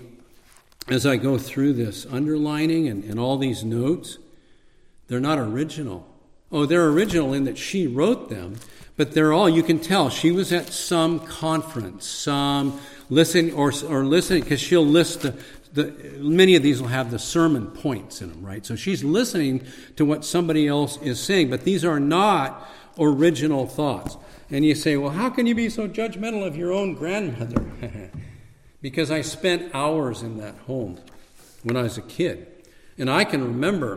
as I go through this underlining and, and all these notes, they're not original. Oh, they're original in that she wrote them, but they're all, you can tell, she was at some conference, some listen or or listening, because she'll list the, the, many of these will have the sermon points in them, right? So she's listening to what somebody else is saying, but these are not original thoughts. And you say, well, how can you be so judgmental of your own grandmother? Because I spent hours in that home when I was a kid. And I can remember,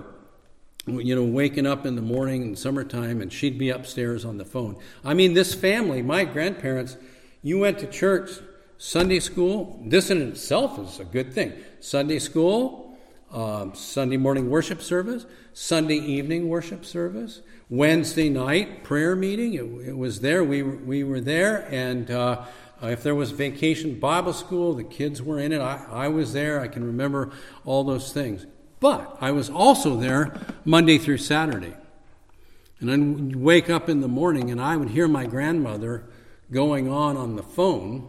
you know, waking up in the morning in summertime and she'd be upstairs on the phone. I mean, this family, my grandparents, you went to church, Sunday school. This in itself is a good thing. Sunday school, um, Sunday morning worship service, Sunday evening worship service, Wednesday night prayer meeting. It, it was there. We were, we were there. And uh, if there was vacation Bible school, the kids were in it. I, I was there. I can remember all those things. But I was also there Monday through Saturday. And then you'd wake up in the morning and I would hear my grandmother going on on the phone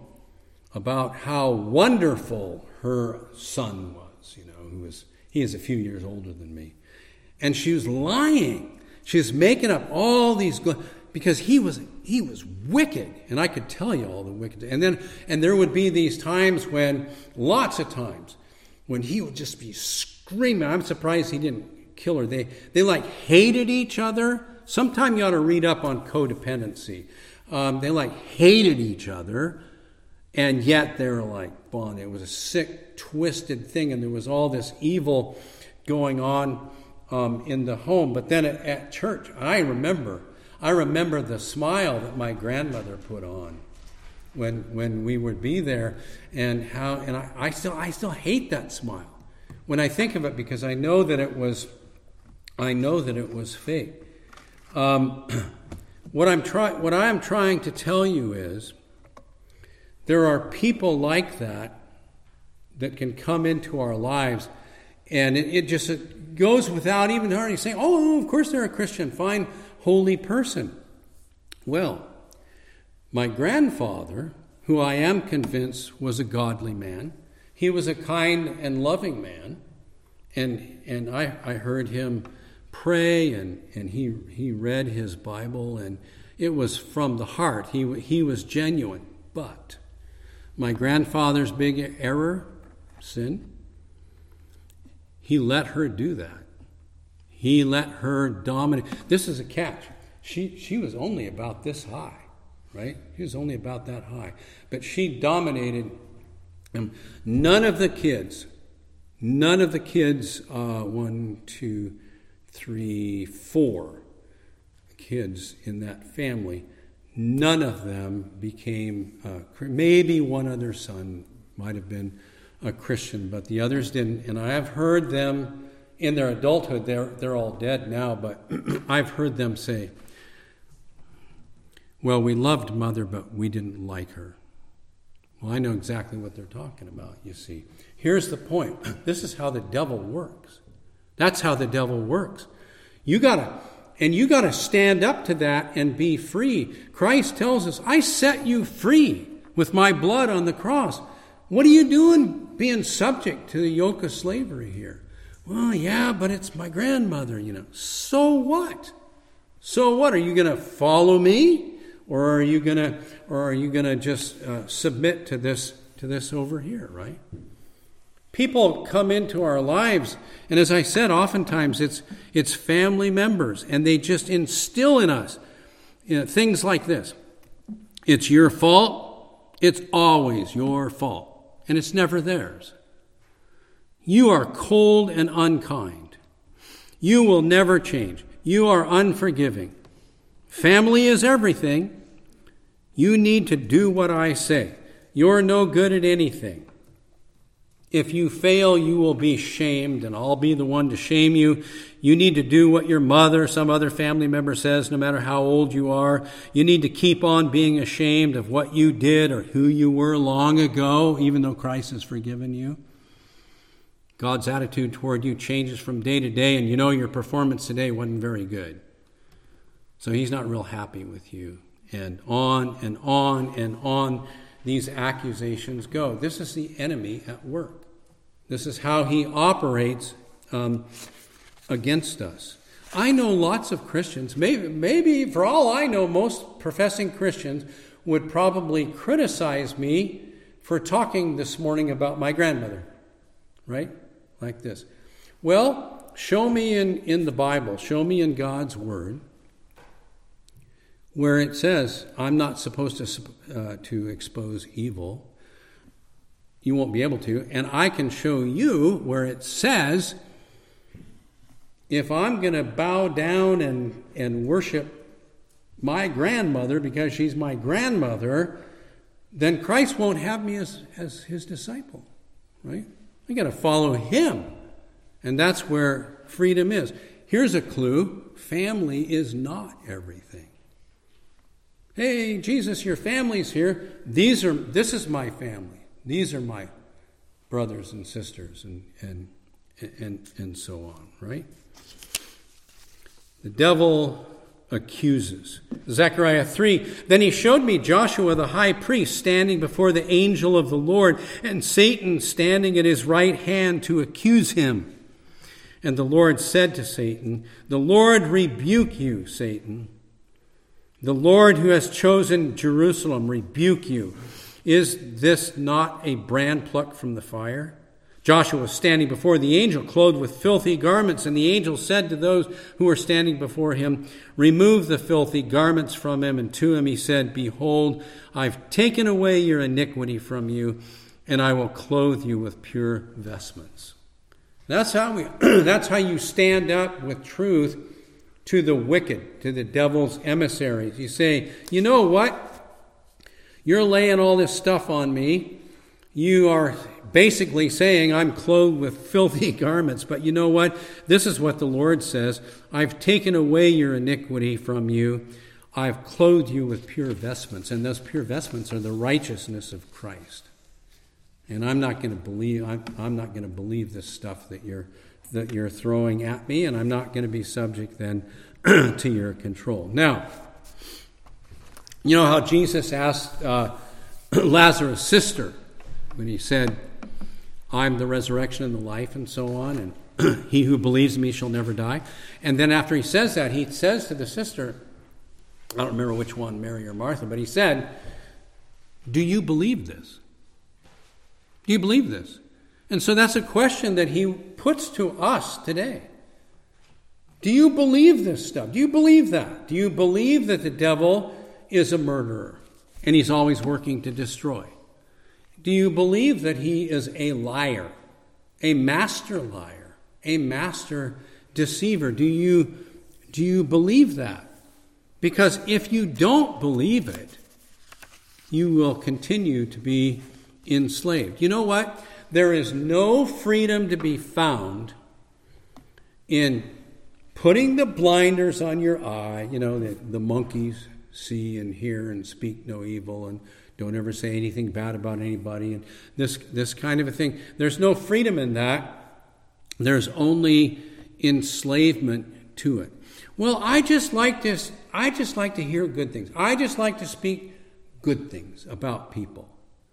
about how wonderful her son was, you know, who was, he is a few years older than me. And she was lying. She was making up all these, because he was he was wicked, and I could tell you all the wicked. And then and there would be these times when, lots of times, when he would just be screaming. I'm surprised he didn't kill her. They they like hated each other. Sometime you ought to read up on codependency. Um, they like hated each other, and yet they were like bond. It was a sick, twisted thing, and there was all this evil going on Um, in the home. But then at, at church, I remember, I remember the smile that my grandmother put on when when we would be there, and how, and I, I still I still hate that smile when I think of it, because I know that it was, I know that it was fake. Um, what I'm trying, what I am trying to tell you is, there are people like that that can come into our lives, and it, it just it goes without even already saying, oh, of course they're a Christian, fine, holy person. Well, my grandfather, who I am convinced was a godly man, he was a kind and loving man, and and I, I heard him pray, and, and he he read his Bible, and it was from the heart. He he was genuine. But my grandfather's big error, sin, he let her do that. He let her dominate. This is a catch. She she was only about this high, right? She was only about that high. But she dominated him. None of the kids, none of the kids, uh, one, two, three, four kids in that family, none of them became, uh, maybe one other son might have been a Christian, but the others didn't. And I have heard them in their adulthood, they're they're all dead now, but I've heard them say, well, we loved Mother, but we didn't like her. Well, I know exactly what they're talking about, you see. Here's the point. This is how the devil works. That's how the devil works. You gotta, and you gotta stand up to that and be free. Christ tells us, I set you free with my blood on the cross. What are you doing being subject to the yoke of slavery here? Well, yeah, but it's my grandmother, you know. So what? So what? Are you going to follow me? Or are you gonna, or are you gonna just uh, submit to this, to this over here, right? People come into our lives, and as I said, oftentimes it's it's family members, and they just instill in us, you know, things like this. It's your fault. It's always your fault, and it's never theirs. You are cold and unkind. You will never change. You are unforgiving. Family is everything. You need to do what I say. You're no good at anything. If you fail, you will be shamed, and I'll be the one to shame you. You need to do what your mother or some other family member says, no matter how old you are. You need to keep on being ashamed of what you did or who you were long ago, even though Christ has forgiven you. God's attitude toward you changes from day to day, and you know your performance today wasn't very good. So he's not real happy with you. And on and on and on these accusations go. This is the enemy at work. This is how he operates um, against us. I know lots of Christians, maybe, maybe for all I know, most professing Christians would probably criticize me for talking this morning about my grandmother, right? Like this. Well, show me in, in the Bible, show me in God's Word, where it says, I'm not supposed to uh, to expose evil. You won't be able to. And I can show you where it says, if I'm going to bow down and, and worship my grandmother because she's my grandmother, then Christ won't have me as, as his disciple, right? I got to follow him. And that's where freedom is. Here's a clue. Family is not everything. Hey, Jesus, your family's here. These are, this is my family. These are my brothers and sisters and, and, and, and so on, right? The devil accuses. Zechariah three, then he showed me Joshua the high priest standing before the angel of the Lord, and Satan standing at his right hand to accuse him. And the Lord said to Satan, the Lord rebuke you, Satan. The Lord who has chosen Jerusalem rebuke you. Is this not a brand plucked from the fire? Joshua was standing before the angel, clothed with filthy garments, and the angel said to those who were standing before him, remove the filthy garments from him. And to him he said, behold, I've taken away your iniquity from you, and I will clothe you with pure vestments. That's how we. That's how you stand up with truth to the wicked, to the devil's emissaries. You say, you know what? You're laying all this stuff on me. You are basically saying I'm clothed with filthy garments. But you know what? This is what the Lord says. I've taken away your iniquity from you. I've clothed you with pure vestments. And those pure vestments are the righteousness of Christ. And I'm not going to believe I'm, I'm not going to believe this stuff that you're that you're throwing at me, and I'm not going to be subject then to your control. Now, you know how Jesus asked uh, Lazarus' sister when he said, I'm the resurrection and the life, and so on, and he who believes in me shall never die. And then after he says that, he says to the sister, I don't remember which one, Mary or Martha, but he said, do you believe this? Do you believe this? And so that's a question that he puts to us today. Do you believe this stuff? Do you believe that? Do you believe that the devil is a murderer and he's always working to destroy? Do you believe that he is a liar, a master liar, a master deceiver? Do you, do you believe that? Because if you don't believe it, you will continue to be enslaved. You know what? There is no freedom to be found in putting the blinders on your eye. You know, the, the monkeys see and hear and speak no evil and don't ever say anything bad about anybody and this this kind of a thing. There's no freedom in that. There's only enslavement to it. Well, I just like this. I just like to hear good things. I just like to speak good things about people.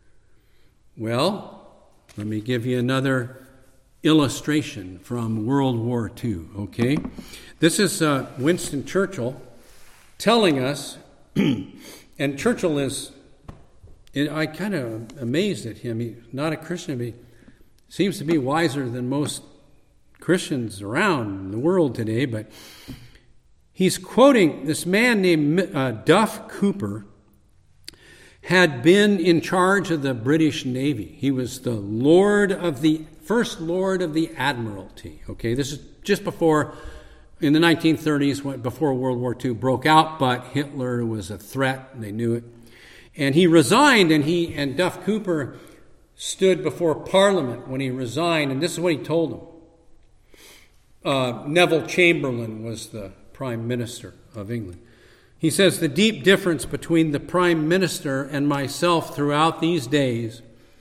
Well, let me give you another illustration from World War Two, okay? This is uh, Winston Churchill telling us and Churchill is, I kind of amazed at him. He's not a Christian, but he seems to be wiser than most Christians around in the world today. But he's quoting this man named uh, Duff Cooper, had been in charge of the British Navy. He was the Lord of the, first Lord of the Admiralty. Okay, this is just before, in the nineteen thirties, before World War Two broke out, but Hitler was a threat, and they knew it. And he resigned, and he and Duff Cooper stood before Parliament when he resigned, and this is what he told them. Uh, Neville Chamberlain was the Prime Minister of England. He says, the deep difference between the Prime Minister and myself throughout these days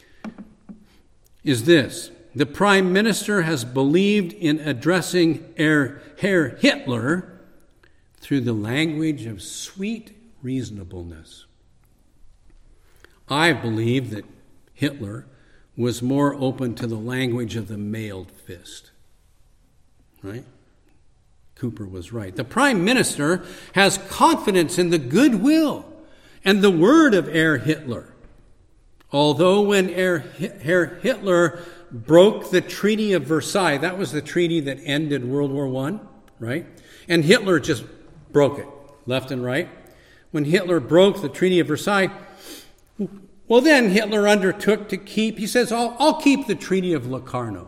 is this. The Prime Minister has believed in addressing Herr Hitler through the language of sweet reasonableness. I believe that Hitler was more open to the language of the mailed fist. Right? Cooper was right. The Prime Minister has confidence in the goodwill and the word of Herr Hitler. Although when Herr Hitler broke the Treaty of Versailles, that was the treaty that ended World War One, right? And Hitler just broke it, left and right. When Hitler broke the Treaty of Versailles, well then Hitler undertook to keep, he says, I'll, I'll keep the Treaty of Locarno.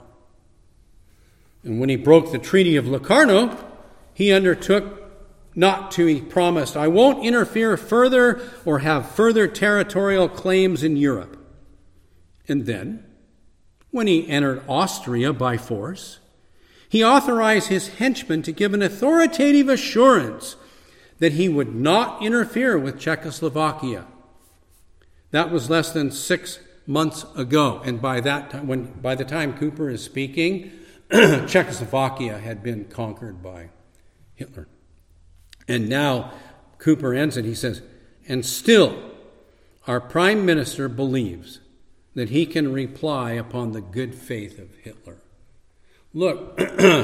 And when he broke the Treaty of Locarno, he undertook not to, he promised, I won't interfere further or have further territorial claims in Europe. And then, when he entered Austria by force, he authorized his henchmen to give an authoritative assurance that he would not interfere with Czechoslovakia. That was less than six months ago. And by that time, when by the time Cooper is speaking, Czechoslovakia had been conquered by Hitler. And now Cooper ends it. He says, and still our Prime Minister believes that he can reply upon the good faith of Hitler. Look,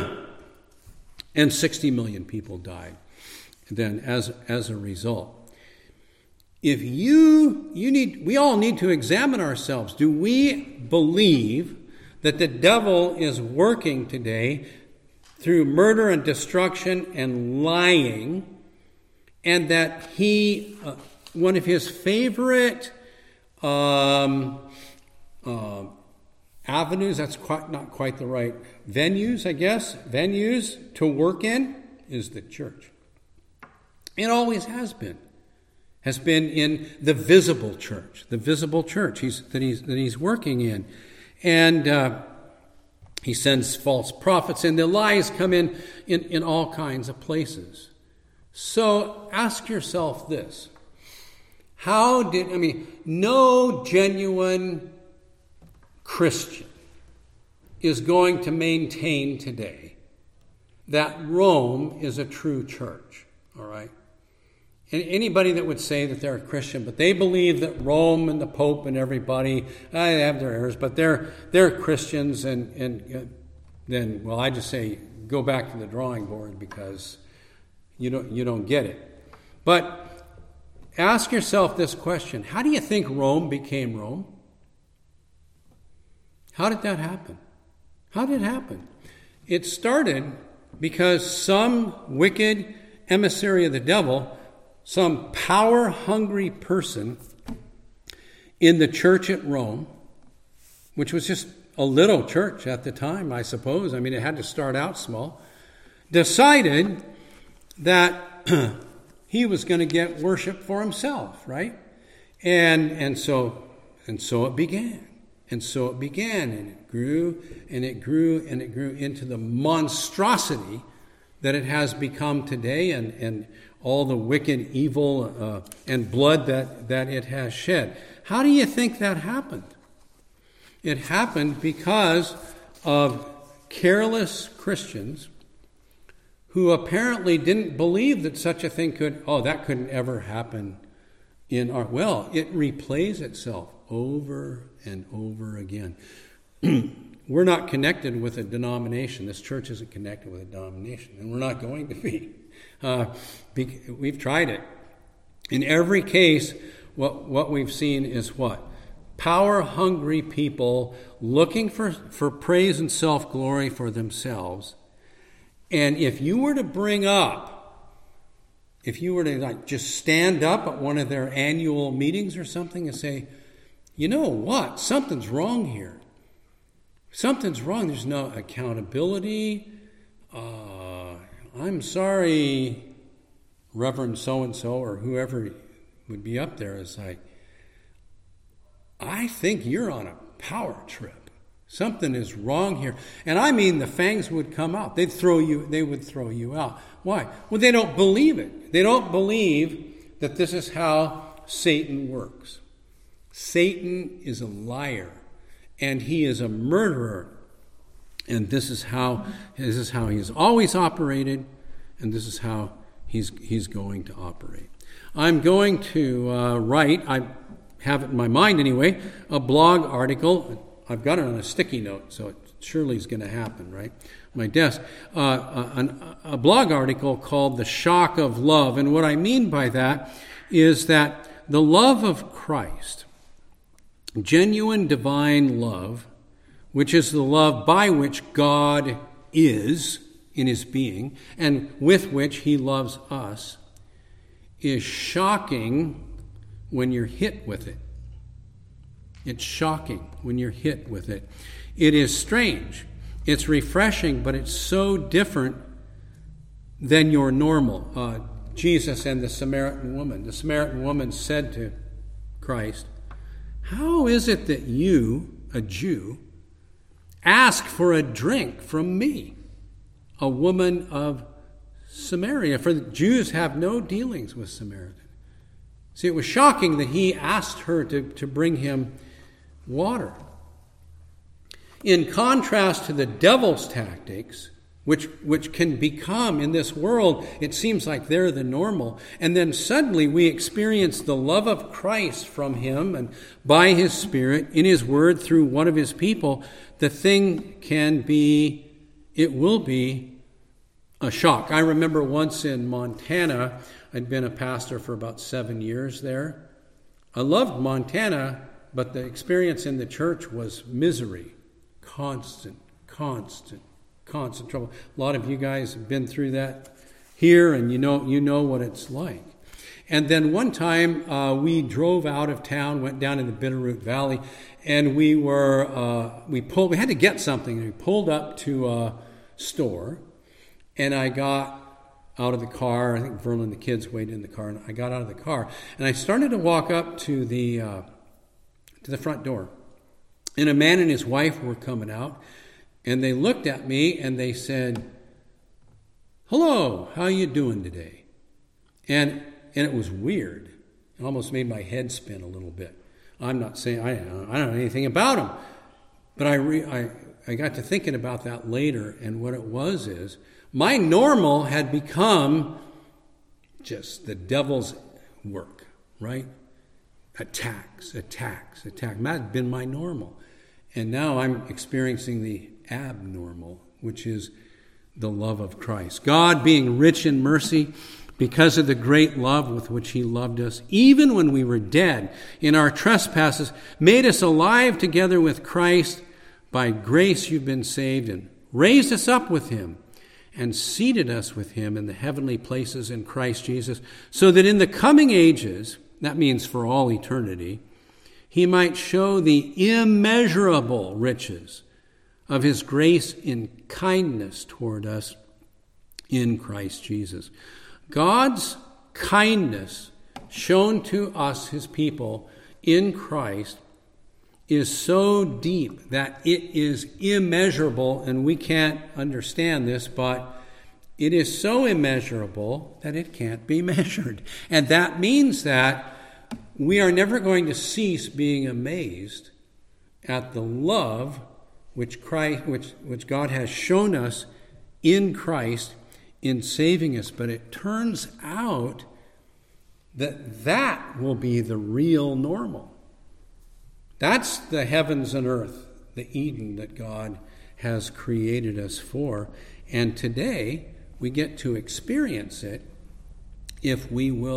and sixty million people died then as, as a result. If you, you need, we all need to examine ourselves. Do we believe that the devil is working today through murder and destruction and lying, and that he, uh, one of his favorite um, uh, avenues, that's quite, not quite the right, venues, I guess, venues to work in is the church. It always has been. Has been in the visible church, the visible church he's, that, he's, that he's working in. And uh, he sends false prophets, and the lies come in, in in all kinds of places. So ask yourself this. How did, I mean, no genuine Christian is going to maintain today that Rome is a true church, all right? And anybody that would say that they're a Christian, but they believe that Rome and the Pope and everybody, I have their errors, but they're they're Christians, and, and uh, then, well, I just say, go back to the drawing board because you don't you don't get it. But ask yourself this question. How do you think Rome became Rome? How did that happen? How did it happen? It started because some wicked emissary of the devil, some power-hungry person in the church at Rome, which was just a little church at the time, I suppose. I mean, it had to start out small, decided that he was going to get worship for himself, right? And and so and so it began. And so it began, and it grew, and it grew, and it grew into the monstrosity that it has become today, and, and all the wicked evil uh, and blood that, that it has shed. How do you think that happened? It happened because of careless Christians who apparently didn't believe that such a thing could, oh, that couldn't ever happen in our, well, it replays itself over and over again. We're not connected with a denomination. This church isn't connected with a denomination, and we're not going to be. Uh, we've tried it. In every case, what, what we've seen is what? Power-hungry people looking for, for praise and self-glory for themselves. And if you were to bring up, if you were to like just stand up at one of their annual meetings or something and say, you know what, something's wrong here. Something's wrong. There's no accountability. Uh, I'm sorry, Reverend so-and-so or whoever would be up there is like, I think you're on a power trip. Something is wrong here. And I mean the fangs would come out. They'd throw you, they would throw you out. Why? Well, they don't believe it. They don't believe that this is how Satan works. Satan is a liar. And he is a murderer. And this is how this is how he's always operated, and this is how he's he's going to operate. I'm going to uh, write, I have it in my mind anyway, a blog article. I've got it on a sticky note, so it surely is going to happen, right? My desk. Uh, a, a blog article called The Shock of Love. And what I mean by that is that the love of Christ, genuine divine love, which is the love by which God is in his being and with which he loves us, is shocking when you're hit with it. It's shocking when you're hit with it. It is strange. It's refreshing, but it's so different than your normal. Uh, Jesus and the Samaritan woman. The Samaritan woman said to Christ, how is it that you, a Jew, ask for a drink from me, a woman of Samaria? For the Jews have no dealings with Samaritans. See, it was shocking that he asked her to, to bring him water. In contrast to the devil's tactics, which, which can become, in this world, it seems like they're the normal. And then suddenly we experience the love of Christ from him and by his Spirit, in his word, through one of his people. The thing can be, it will be a shock. I remember once in Montana, I'd been a pastor for about seven years there. I loved Montana, but the experience in the church was misery. Constant, constant, constant trouble. A lot of you guys have been through that here, and you know you know what it's like. And then one time uh, we drove out of town, went down in the Bitterroot Valley, and we were uh, we pulled. We had to get something. And we pulled up to a store, and I got out of the car. I think Verlin, the kids, waited in the car, and I got out of the car, and I started to walk up to the uh, to the front door, and a man and his wife were coming out, and they looked at me and they said, "Hello, how you doing today?" And and it was weird. It almost made my head spin a little bit. I'm not saying I, I don't know anything about him, but I, re, I I got to thinking about that later, and what it was is my normal had become just the devil's work, right? Attacks, attacks, attacks. That had been my normal. And now I'm experiencing the abnormal, which is the love of Christ. God, being rich in mercy, because of the great love with which he loved us, even when we were dead in our trespasses, made us alive together with Christ. By grace you've been saved, and raised us up with him, and seated us with him in the heavenly places in Christ Jesus, so that in the coming ages, that means for all eternity, he might show the immeasurable riches of his grace in kindness toward us in Christ Jesus. God's kindness shown to us, his people, in Christ is so deep that it is immeasurable, and we can't understand this, but it is so immeasurable that it can't be measured. And that means that we are never going to cease being amazed at the love which Christ, which, which God has shown us in Christ in saving us. But it turns out that that will be the real normal. That's the heavens and earth, the Eden that God has created us for. And today we get to experience it if we will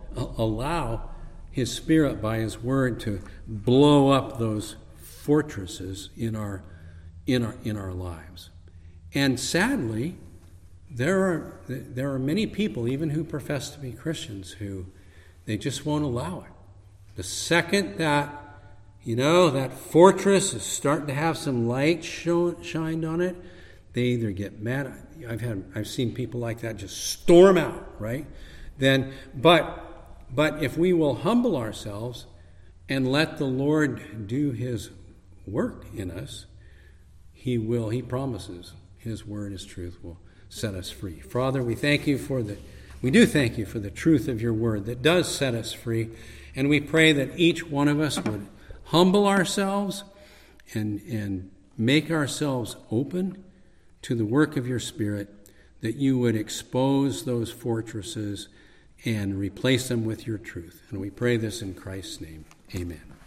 allow His Spirit by His Word to blow up those fortresses in our in our in our lives. And sadly, there are there are many people, even who profess to be Christians, who they just won't allow it. The second that you know that fortress is starting to have some light show, shined on it, they either get mad. I've had I've seen people like that just storm out, right? Then, but but if we will humble ourselves and let the Lord do His work in us, He will. He promises His word, His truth will set us free. Father, we thank you for the. We do thank you for the truth of your word that does set us free, and we pray that each one of us would humble ourselves and and make ourselves open to the work of your Spirit, that you would expose those fortresses and replace them with your truth. And we pray this in Christ's name. Amen.